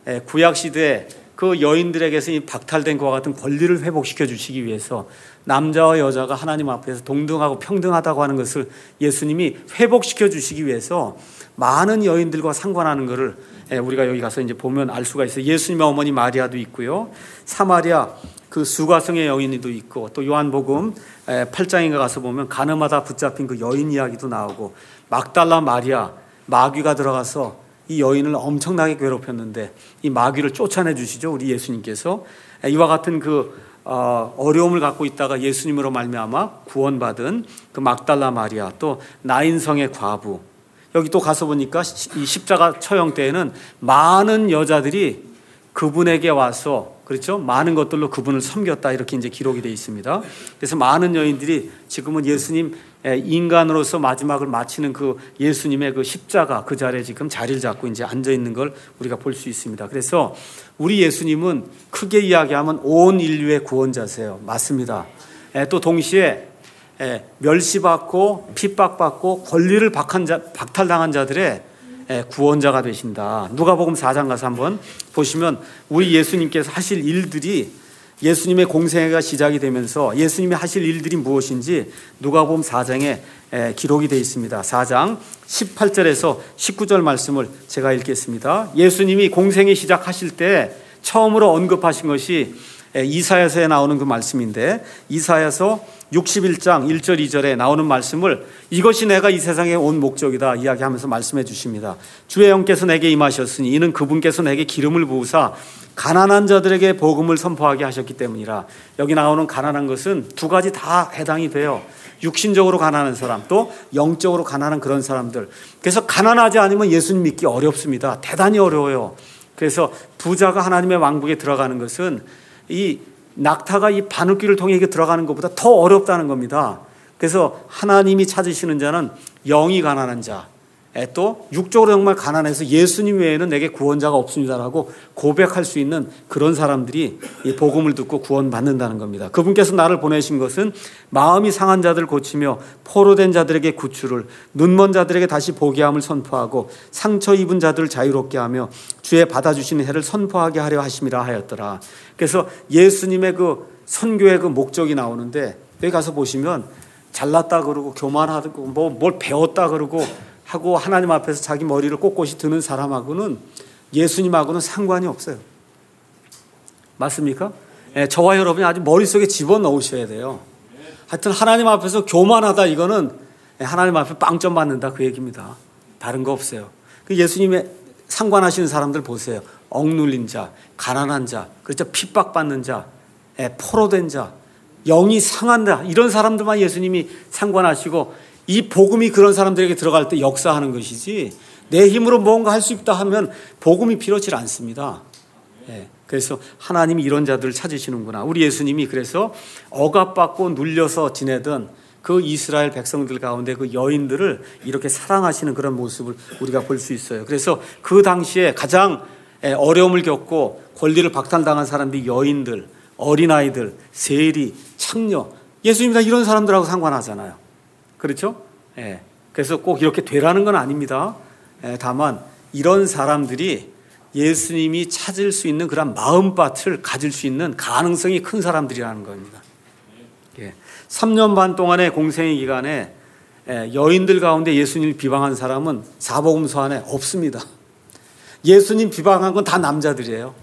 구약시대에 그 여인들에게서 이 박탈된 것과 같은 권리를 회복시켜 주시기 위해서 남자와 여자가 하나님 앞에서 동등하고 평등하다고 하는 것을 예수님이 회복시켜 주시기 위해서 많은 여인들과 상관하는 것을 우리가 여기 가서 이제 보면 알 수가 있어요. 예수님의 어머니 마리아도 있고요. 사마리아 그 수가성의 여인도 있고 또 요한복음 팔 장인가 가서 보면 가늠하다 붙잡힌 그 여인 이야기도 나오고 막달라 마리아 마귀가 들어가서 이 여인을 엄청나게 괴롭혔는데 이 마귀를 쫓아내 주시죠. 우리 예수님께서 이와 같은 그 어려움을 갖고 있다가 예수님으로 말미암아 구원받은 그 막달라 마리아 또 나인성의 과부 여기 또 가서 보니까 이 십자가 처형 때에는 많은 여자들이 그분에게 와서 그렇죠? 많은 것들로 그분을 섬겼다 이렇게 이제 기록이 되어 있습니다. 그래서 많은 여인들이 지금은 예수님 인간으로서 마지막을 마치는 그 예수님의 그 십자가 그 자리에 지금 자리를 잡고 이제 앉아 있는 걸 우리가 볼 수 있습니다. 그래서 우리 예수님은 크게 이야기하면 온 인류의 구원자세요. 맞습니다. 또 동시에 멸시받고 핍박받고 권리를 박탈당한 자들의 구원자가 되신다. 누가복음 사 장 가서 한번 보시면 우리 예수님께서 하실 일들이 예수님의 공생애가 시작이 되면서 예수님이 하실 일들이 무엇인지 누가복음 사 장에 기록이 되어 있습니다. 사 장 십팔 절에서 십구 절 말씀을 제가 읽겠습니다. 예수님이 공생애 시작하실 때 처음으로 언급하신 것이 이사야서에 나오는 그 말씀인데, 이사야서 육십일 장 일 절 이 절에 나오는 말씀을 이것이 내가 이 세상에 온 목적이다 이야기하면서 말씀해 주십니다. 주의 영께서 내게 임하셨으니 이는 그분께서 내게 기름을 부으사 가난한 자들에게 복음을 선포하게 하셨기 때문이라. 여기 나오는 가난한 것은 두 가지 다 해당이 돼요. 육신적으로 가난한 사람, 또 영적으로 가난한 그런 사람들. 그래서 가난하지 않으면 예수님 믿기 어렵습니다. 대단히 어려워요. 그래서 부자가 하나님의 왕국에 들어가는 것은 이 낙타가 이 바늘귀를 통해 이게 들어가는 것보다 더 어렵다는 겁니다. 그래서 하나님이 찾으시는 자는 영이 가난한 자, 또 육적으로 정말 가난해서 예수님 외에는 내게 구원자가 없습니다라고 고백할 수 있는 그런 사람들이 이 복음을 듣고 구원받는다는 겁니다. 그분께서 나를 보내신 것은 마음이 상한 자들을 고치며 포로된 자들에게 구출을, 눈먼 자들에게 다시 보게 함을 선포하고 상처 입은 자들을 자유롭게 하며 주의 받아주시는 해를 선포하게 하려 하심이라 하였더라. 그래서 예수님의 그 선교의 그 목적이 나오는데, 여기 가서 보시면 잘났다 그러고 교만하고 뭐 뭘 배웠다 그러고 하고 하나님 앞에서 자기 머리를 꼿꼿이 드는 사람하고는 예수님하고는 상관이 없어요. 맞습니까? 예, 저와 여러분이 아주 머릿속에 집어넣으셔야 돼요. 하여튼 하나님 앞에서 교만하다, 이거는 하나님 앞에 빵점 맞는다 그 얘기입니다. 다른 거 없어요. 그 예수님의 상관하시는 사람들 보세요. 억눌린 자, 가난한 자, 그렇죠? 핍박받는 자, 예, 포로된 자, 영이 상한다, 이런 사람들만 예수님이 상관하시고, 이 복음이 그런 사람들에게 들어갈 때 역사하는 것이지 내 힘으로 뭔가 할 수 있다 하면 복음이 필요치 않습니다. 예, 그래서 하나님이 이런 자들을 찾으시는구나. 우리 예수님이 그래서 억압받고 눌려서 지내던 그 이스라엘 백성들 가운데 그 여인들을 이렇게 사랑하시는 그런 모습을 우리가 볼 수 있어요. 그래서 그 당시에 가장 어려움을 겪고 권리를 박탈당한 사람들이 여인들, 어린아이들, 세리, 창녀, 예수님이 다 이런 사람들하고 상관하잖아요. 그렇죠? 예. 그래서 꼭 이렇게 되라는 건 아닙니다. 예, 다만 이런 사람들이 예수님이 찾을 수 있는 그런 마음밭을 가질 수 있는 가능성이 큰 사람들이라는 겁니다. 예. 삼 년 반 동안의 공생의 기간에 예, 여인들 가운데 예수님을 비방한 사람은 사복음서 안에 없습니다. 예수님 비방한 건 다 남자들이에요.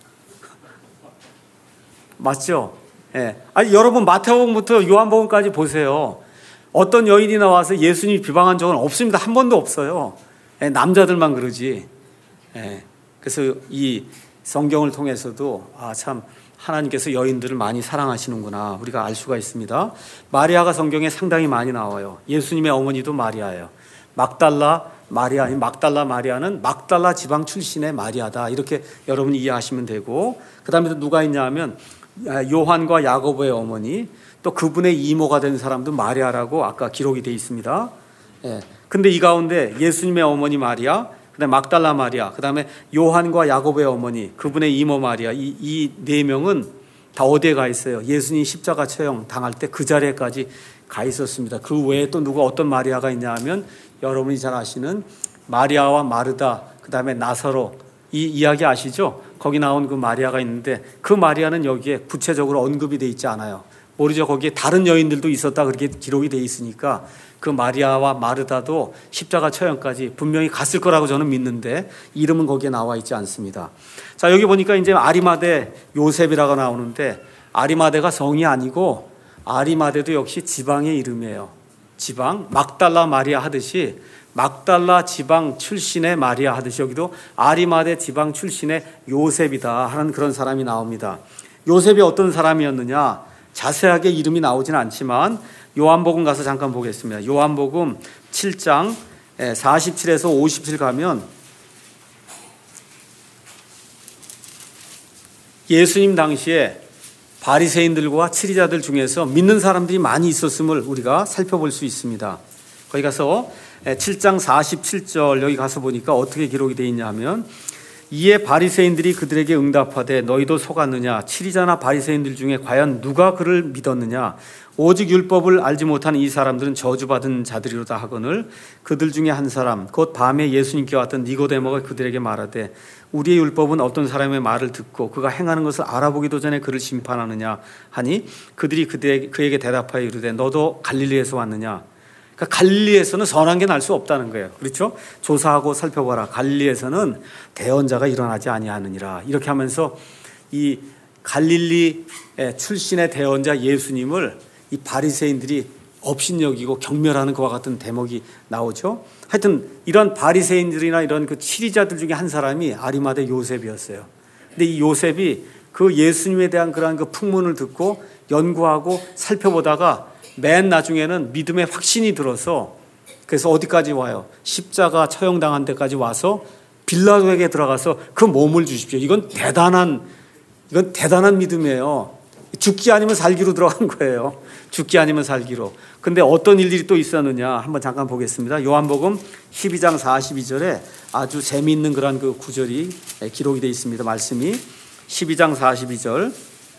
맞죠? 예. 아니, 여러분 마태복음부터 요한복음까지 보세요. 어떤 여인이 나와서 예수님이 비방한 적은 없습니다. 한 번도 없어요. 예, 남자들만 그러지. 예, 그래서 이 성경을 통해서도 아, 참 하나님께서 여인들을 많이 사랑하시는구나 우리가 알 수가 있습니다. 마리아가 성경에 상당히 많이 나와요. 예수님의 어머니도 마리아예요. 막달라 마리아, 막달라 마리아는 막달라 지방 출신의 마리아다, 이렇게 여러분이 이해하시면 되고, 그 다음에 또 누가 있냐 하면 요한과 야고보의 어머니, 또 그분의 이모가 된 사람도 마리아라고 아까 기록이 되어 있습니다. 예. 근데 이 가운데 예수님의 어머니 마리아, 그다음에 막달라 마리아, 그다음에 요한과 야고보의 어머니, 그분의 이모 마리아, 이 이 네 명은 다 어디에 가 있어요? 예수님 십자가 처형 당할 때 그 자리에까지 가 있었습니다. 그 외에 또 누가 어떤 마리아가 있냐 하면 여러분이 잘 아시는 마리아와 마르다, 그다음에 나사로, 이 이야기 아시죠? 거기 나온 그 마리아가 있는데 그 마리아는 여기에 구체적으로 언급이 되어 있지 않아요. 모르죠. 거기에 다른 여인들도 있었다 그렇게 기록이 되어 있으니까 그 마리아와 마르다도 십자가 처형까지 분명히 갔을 거라고 저는 믿는데 이름은 거기에 나와 있지 않습니다. 자, 여기 보니까 이제 아리마대 요셉이라고 나오는데 아리마대가 성이 아니고 아리마대도 역시 지방의 이름이에요. 지방, 막달라 마리아 하듯이 막달라 지방 출신의 마리아 하듯이 여기도 아리마대 지방 출신의 요셉이다 하는 그런 사람이 나옵니다. 요셉이 어떤 사람이었느냐? 자세하게 이름이 나오진 않지만 요한복음 가서 잠깐 보겠습니다. 요한복음 칠 장 사십칠에서 오십칠 가면 예수님 당시에 바리새인들과 치리자들 중에서 믿는 사람들이 많이 있었음을 우리가 살펴볼 수 있습니다. 거기 가서 칠 장 사십칠 절 여기 가서 보니까 어떻게 기록이 되어 있냐 하면 이에 바리새인들이 그들에게 응답하되 너희도 속았느냐? 치리자나 바리새인들 중에 과연 누가 그를 믿었느냐? 오직 율법을 알지 못하는 이 사람들은 저주받은 자들이로다 하거늘 그들 중에 한 사람 곧 밤에 예수님께 왔던 니고데모가 그들에게 말하되 우리의 율법은 어떤 사람의 말을 듣고 그가 행하는 것을 알아보기도 전에 그를 심판하느냐 하니 그들이 그에게, 그에게 대답하여 이르되 너도 갈릴리에서 왔느냐? 그러니까 갈릴리에서는 선한 게 날 수 없다는 거예요. 그렇죠? 조사하고 살펴봐라. 갈릴리에서는 대언자가 일어나지 아니하느니라. 이렇게 하면서 이 갈릴리 출신의 대언자 예수님을 이 바리새인들이 업신여기고 경멸하는 그와 같은 대목이 나오죠. 하여튼 이런 바리새인들이나 이런 그 치리자들 중에 한 사람이 아리마대 요셉이었어요. 근데 이 요셉이 그 예수님에 대한 그러한 그 풍문을 듣고 연구하고 살펴보다가 맨 나중에는 믿음의 확신이 들어서 그래서 어디까지 와요? 십자가 처형당한 데까지 와서 빌라도에게 들어가서 그 몸을 주십시오. 이건 대단한 이건 대단한 믿음이에요. 죽기 아니면 살기로 들어간 거예요. 죽기 아니면 살기로. 근데 어떤 일들이 또 있었느냐 한번 잠깐 보겠습니다. 요한복음 십이 장 사십이 절에 아주 재미있는 그런 그 구절이 기록이 되어 있습니다. 말씀이 십이 장 사십이 절.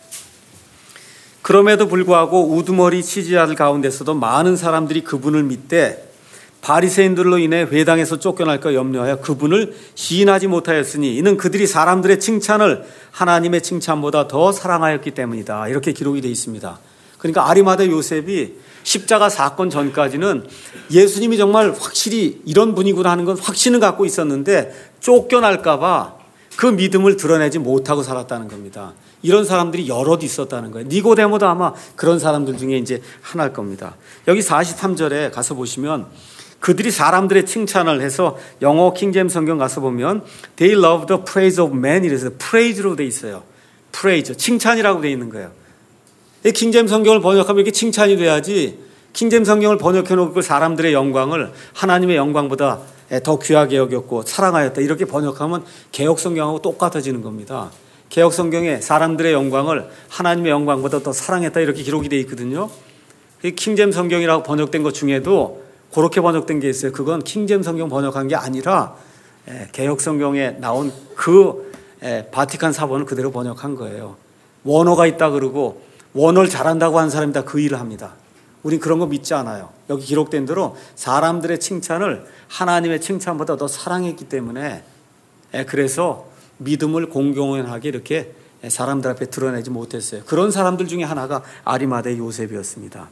그럼에도 불구하고 우두머리 치지자들 가운데서도 많은 사람들이 그분을 믿되 바리새인들로 인해 회당에서 쫓겨날까 염려하여 그분을 시인하지 못하였으니 이는 그들이 사람들의 칭찬을 하나님의 칭찬보다 더 사랑하였기 때문이다. 이렇게 기록이 되어 있습니다. 그러니까 아리마대 요셉이 십자가 사건 전까지는 예수님이 정말 확실히 이런 분이구나 하는 건 확신을 갖고 있었는데 쫓겨날까 봐 그 믿음을 드러내지 못하고 살았다는 겁니다. 이런 사람들이 여럿 있었다는 거예요. 니고데모도 아마 그런 사람들 중에 이제 하나일 겁니다. 여기 사십삼 절에 가서 보시면 그들이 사람들의 칭찬을 해서 영어 킹제임스 성경 가서 보면 They love the praise of man 이래서 praise로 돼 있어요. praise, 칭찬이라고 돼 있는 거예요. 킹제임스 성경을 번역하면 이렇게 칭찬이 돼야지 킹제임스 성경을 번역해 놓고 사람들의 영광을 하나님의 영광보다 더 귀하게 여겼고 사랑하였다 이렇게 번역하면 개역 성경하고 똑같아지는 겁니다. 개역 성경에 사람들의 영광을 하나님의 영광보다 더 사랑했다 이렇게 기록이 되어 있거든요. 킹제임스 성경이라고 번역된 것 중에도 그렇게 번역된 게 있어요. 그건 킹제임스 성경 번역한 게 아니라 개역 성경에 나온 그 바티칸 사본을 그대로 번역한 거예요. 원어가 있다 그러고 원어를 잘한다고 하는 사람이 다 그 일을 합니다. 우린 그런 거 믿지 않아요. 여기 기록된 대로 사람들의 칭찬을 하나님의 칭찬보다 더 사랑했기 때문에 그래서 믿음을 공공연하게 이렇게 사람들 앞에 드러내지 못했어요. 그런 사람들 중에 하나가 아리마대 요셉이었습니다.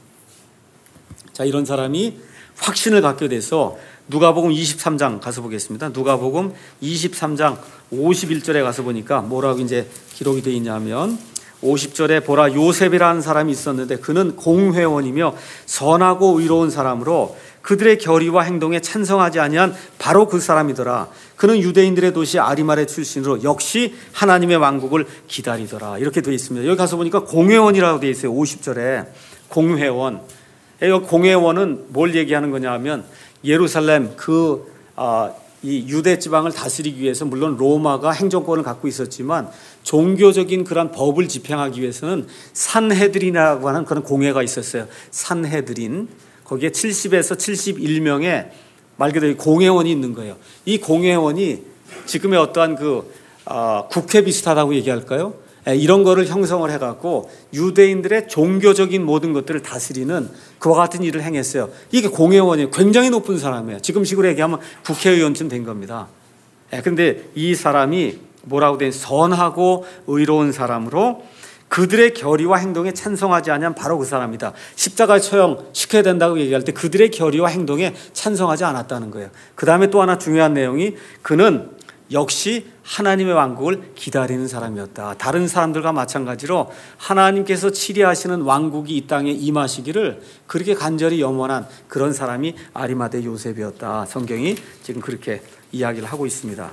자, 이런 사람이 확신을 갖게 돼서 누가복음 이십삼 장 가서 보겠습니다. 누가복음 이십삼 장 오십일 절에 가서 보니까 뭐라고 이제 기록이 되어 있냐면 오십 절에 보라 요셉이라는 사람이 있었는데 그는 공회원이며 선하고 의로운 사람으로 그들의 결의와 행동에 찬성하지 아니한 바로 그 사람이더라. 그는 유대인들의 도시 아리마대 출신으로 역시 하나님의 왕국을 기다리더라. 이렇게 되어 있습니다. 여기 가서 보니까 공회원이라고 되어 있어요. 오십 절에 공회원. 여기 공회원은 뭘 얘기하는 거냐 하면 예루살렘 그 아, 이 유대 지방을 다스리기 위해서 물론 로마가 행정권을 갖고 있었지만 종교적인 그런 법을 집행하기 위해서는 산헤드린이라고 하는 그런 공회가 있었어요. 산헤드린. 거기에 칠십에서 칠십일 명의 말 그대로 공회원이 있는 거예요. 이 공회원이 지금의 어떠한 그 어, 국회 비슷하다고 얘기할까요? 에, 이런 거를 형성을 해갖고 유대인들의 종교적인 모든 것들을 다스리는 그와 같은 일을 행했어요. 이게 공회원이에요. 굉장히 높은 사람이에요. 지금식으로 얘기하면 국회의원쯤 된 겁니다. 그런데 이 사람이 뭐라고 된 선하고 의로운 사람으로 그들의 결의와 행동에 찬성하지 않으면 바로 그 사람이다. 십자가 처형 시켜야 된다고 얘기할 때 그들의 결의와 행동에 찬성하지 않았다는 거예요. 그 다음에 또 하나 중요한 내용이 그는 역시 하나님의 왕국을 기다리는 사람이었다. 다른 사람들과 마찬가지로 하나님께서 치리하시는 왕국이 이 땅에 임하시기를 그렇게 간절히 염원한 그런 사람이 아리마대 요셉이었다. 성경이 지금 그렇게 이야기를 하고 있습니다.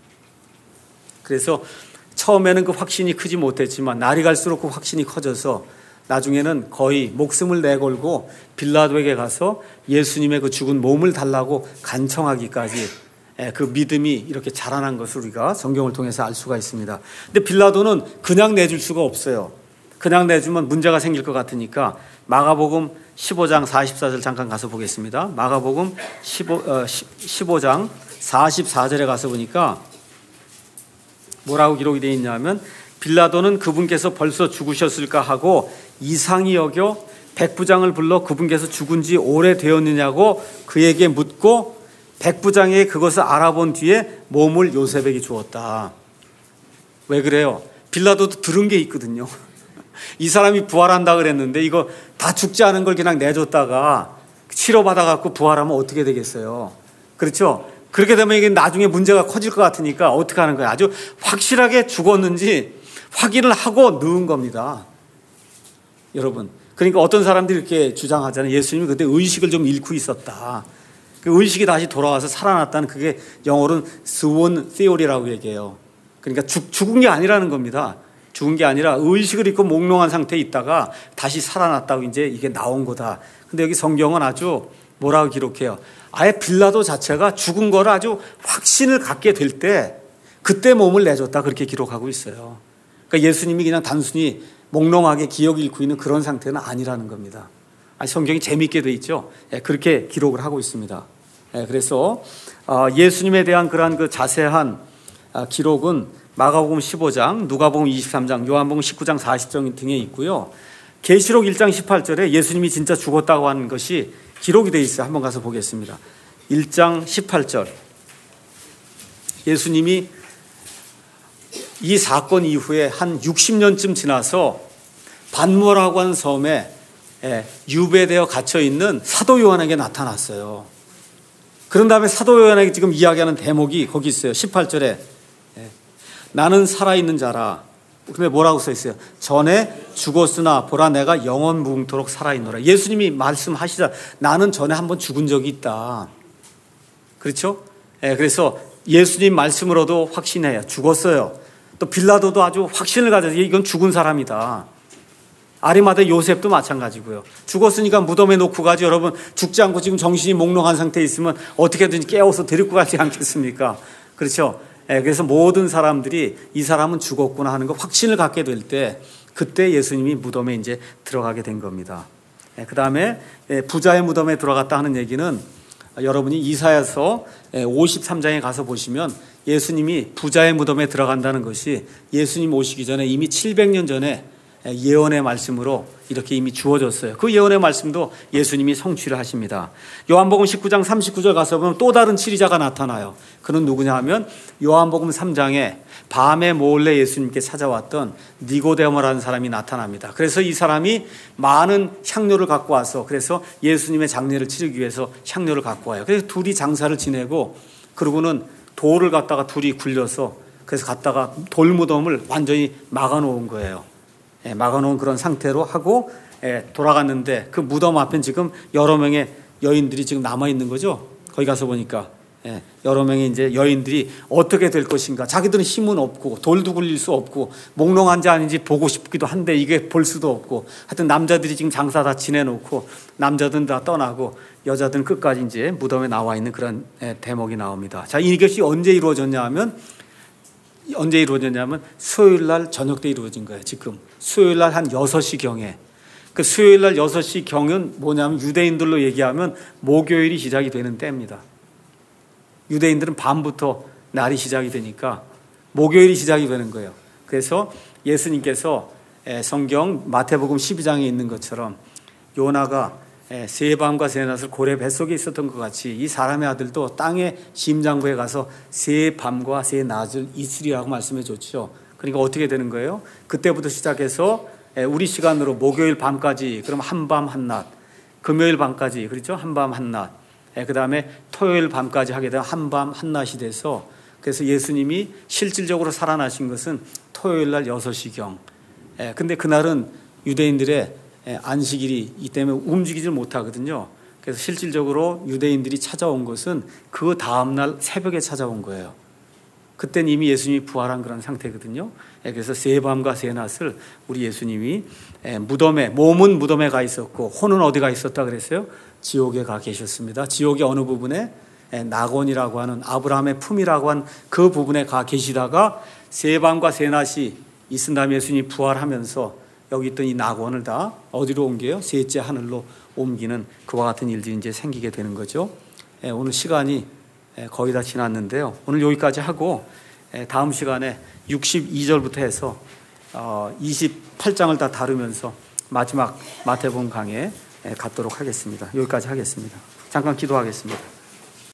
그래서 처음에는 그 확신이 크지 못했지만 날이 갈수록 그 확신이 커져서 나중에는 거의 목숨을 내걸고 빌라도에게 가서 예수님의 그 죽은 몸을 달라고 간청하기까지 그 믿음이 이렇게 자라난 것을 우리가 성경을 통해서 알 수가 있습니다. 근데 빌라도는 그냥 내줄 수가 없어요. 그냥 내주면 문제가 생길 것 같으니까 마가복음 십오 장 사십사 절 잠깐 가서 보겠습니다. 마가복음 십오, 어, 십오 장 사십사 절에 가서 보니까 뭐라고 기록이 되어 있냐면 빌라도는 그분께서 벌써 죽으셨을까 하고 이상히 여겨 백부장을 불러 그분께서 죽은 지 오래되었느냐고 그에게 묻고 백부장에게 그것을 알아본 뒤에 몸을 요셉에게 주었다. 왜 그래요? 빌라도도 들은 게 있거든요. 이 사람이 부활한다 그랬는데 이거 다 죽지 않은 걸 그냥 내줬다가 치료받아갖고 부활하면 어떻게 되겠어요? 그렇죠? 그렇게 되면 이게 나중에 문제가 커질 것 같으니까 어떻게 하는 거예요? 아주 확실하게 죽었는지 확인을 하고 넣은 겁니다. 여러분. 그러니까 어떤 사람들이 이렇게 주장하잖아요. 예수님이 그때 의식을 좀 잃고 있었다. 그 의식이 다시 돌아와서 살아났다는 그게 영어로는 스원 theory라고 얘기해요. 그러니까 죽, 죽은 게 아니라는 겁니다. 죽은 게 아니라 의식을 잃고 몽롱한 상태에 있다가 다시 살아났다고 이제 이게 나온 거다. 근데 여기 성경은 아주 뭐라고 기록해요? 아예 빌라도 자체가 죽은 거를 아주 확신을 갖게 될 때 그때 몸을 내줬다 그렇게 기록하고 있어요. 그러니까 예수님이 그냥 단순히 몽롱하게 기억을 잃고 있는 그런 상태는 아니라는 겁니다. 아니, 성경이 재미있게 돼 있죠. 예, 그렇게 기록을 하고 있습니다. 예, 그래서 예수님에 대한 그러한 그 자세한 기록은 마가복음 십오 장, 누가복음 이십삼 장, 요한복음 십구 장 사십 장 등에 있고요. 계시록 일 장 십팔 절에 예수님이 진짜 죽었다고 하는 것이 기록이 되어 있어요. 한번 가서 보겠습니다. 일 장 십팔 절. 예수님이 이 사건 이후에 한 육십 년쯤 지나서 반모라고 하는 섬에 유배되어 갇혀있는 사도 요한에게 나타났어요. 그런 다음에 사도 요한에게 지금 이야기하는 대목이 거기 있어요. 십팔 절에 나는 살아있는 자라. 근데 뭐라고 써 있어요? 전에 죽었으나 보라 내가 영원 무궁토록 살아있노라. 예수님이 말씀하시자 나는 전에 한번 죽은 적이 있다. 그렇죠? 그래서 예수님 말씀으로도 확신해요. 죽었어요. 또 빌라도도 아주 확신을 가져서 이건 죽은 사람이다. 아리마대 요셉도 마찬가지고요. 죽었으니까 무덤에 놓고 가지. 여러분 죽지 않고 지금 정신이 몽롱한 상태에 있으면 어떻게든지 깨워서 데리고 가지 않겠습니까? 그렇죠? 그래서 모든 사람들이 이 사람은 죽었구나 하는 거 확신을 갖게 될 때 그때 예수님이 무덤에 이제 들어가게 된 겁니다. 그 다음에 부자의 무덤에 들어갔다 하는 얘기는 여러분이 이사야서 오십삼 장에 가서 보시면 예수님이 부자의 무덤에 들어간다는 것이 예수님 오시기 전에 이미 칠백 년 전에 예언의 말씀으로 이렇게 이미 주어졌어요. 그 예언의 말씀도 예수님이 성취를 하십니다. 요한복음 십구 장 삼십구 절 가서 보면 또 다른 치리자가 나타나요. 그는 누구냐 하면 요한복음 삼 장에 밤에 몰래 예수님께 찾아왔던 니고데모라는 사람이 나타납니다. 그래서 이 사람이 많은 향료를 갖고 와서 그래서 예수님의 장례를 치르기 위해서 향료를 갖고 와요. 그래서 둘이 장사를 지내고 그러고는 돌을 갖다가 둘이 굴려서 그래서 갖다가 돌무덤을 완전히 막아놓은 거예요. 예, 막아놓은 그런 상태로 하고 예, 돌아갔는데 그 무덤 앞엔 지금 여러 명의 여인들이 지금 남아있는 거죠. 거기 가서 보니까 예, 여러 명의 이제 여인들이 어떻게 될 것인가. 자기들은 힘은 없고 돌도 굴릴 수 없고 몽롱한지 아닌지 보고 싶기도 한데 이게 볼 수도 없고 하여튼 남자들이 지금 장사 다 지내놓고 남자들은 다 떠나고 여자들은 끝까지 이제 무덤에 나와 있는 그런 예, 대목이 나옵니다. 자, 이것이 언제 이루어졌냐 하면 언제 이루어졌냐면 수요일 날 저녁 때 이루어진 거예요. 지금 수요일 날 한 여섯 시경에 그 수요일 날 여섯 시경은 뭐냐면 유대인들로 얘기하면 목요일이 시작이 되는 때입니다. 유대인들은 밤부터 날이 시작이 되니까 목요일이 시작이 되는 거예요. 그래서 예수님께서 성경 마태복음 십이 장에 있는 것처럼 요나가 세 밤과 세 낮을 고래 뱃속에 있었던 것 같이 이 사람의 아들도 땅의 심장부에 가서 세 밤과 세 낮을 있으리라고 말씀해 줬죠. 그러니까 어떻게 되는 거예요? 그때부터 시작해서 우리 시간으로 목요일 밤까지 그럼 한밤 한낮, 금요일 밤까지 그렇죠? 한밤 한낮, 그 다음에 토요일 밤까지 하게 되면 한밤 한낮이 돼서 그래서 예수님이 실질적으로 살아나신 것은 토요일 날 여섯 시경. 근데 그날은 유대인들의 안식일이기 때문에 움직이질 못하거든요. 그래서 실질적으로 유대인들이 찾아온 것은 그 다음날 새벽에 찾아온 거예요. 그때는 이미 예수님이 부활한 그런 상태거든요. 그래서 세 밤과 세 낮을 우리 예수님이 무덤에, 몸은 무덤에 가 있었고 혼은 어디 가 있었다 그랬어요? 지옥에 가 계셨습니다. 지옥의 어느 부분에 낙원이라고 하는 아브라함의 품이라고 한 그 부분에 가 계시다가 세 밤과 세 낮이 있은 다음에 예수님이 부활하면서 여기 있던 이 낙원을 다 어디로 옮겨요? 셋째 하늘로 옮기는 그와 같은 일들이 이제 생기게 되는 거죠. 오늘 시간이 거의 다 지났는데요. 오늘 여기까지 하고 다음 시간에 육십이 절부터 해서 이십팔 장을 다 다루면서 마지막 마태복음 강의에 갖도록 하겠습니다. 여기까지 하겠습니다. 잠깐 기도하겠습니다.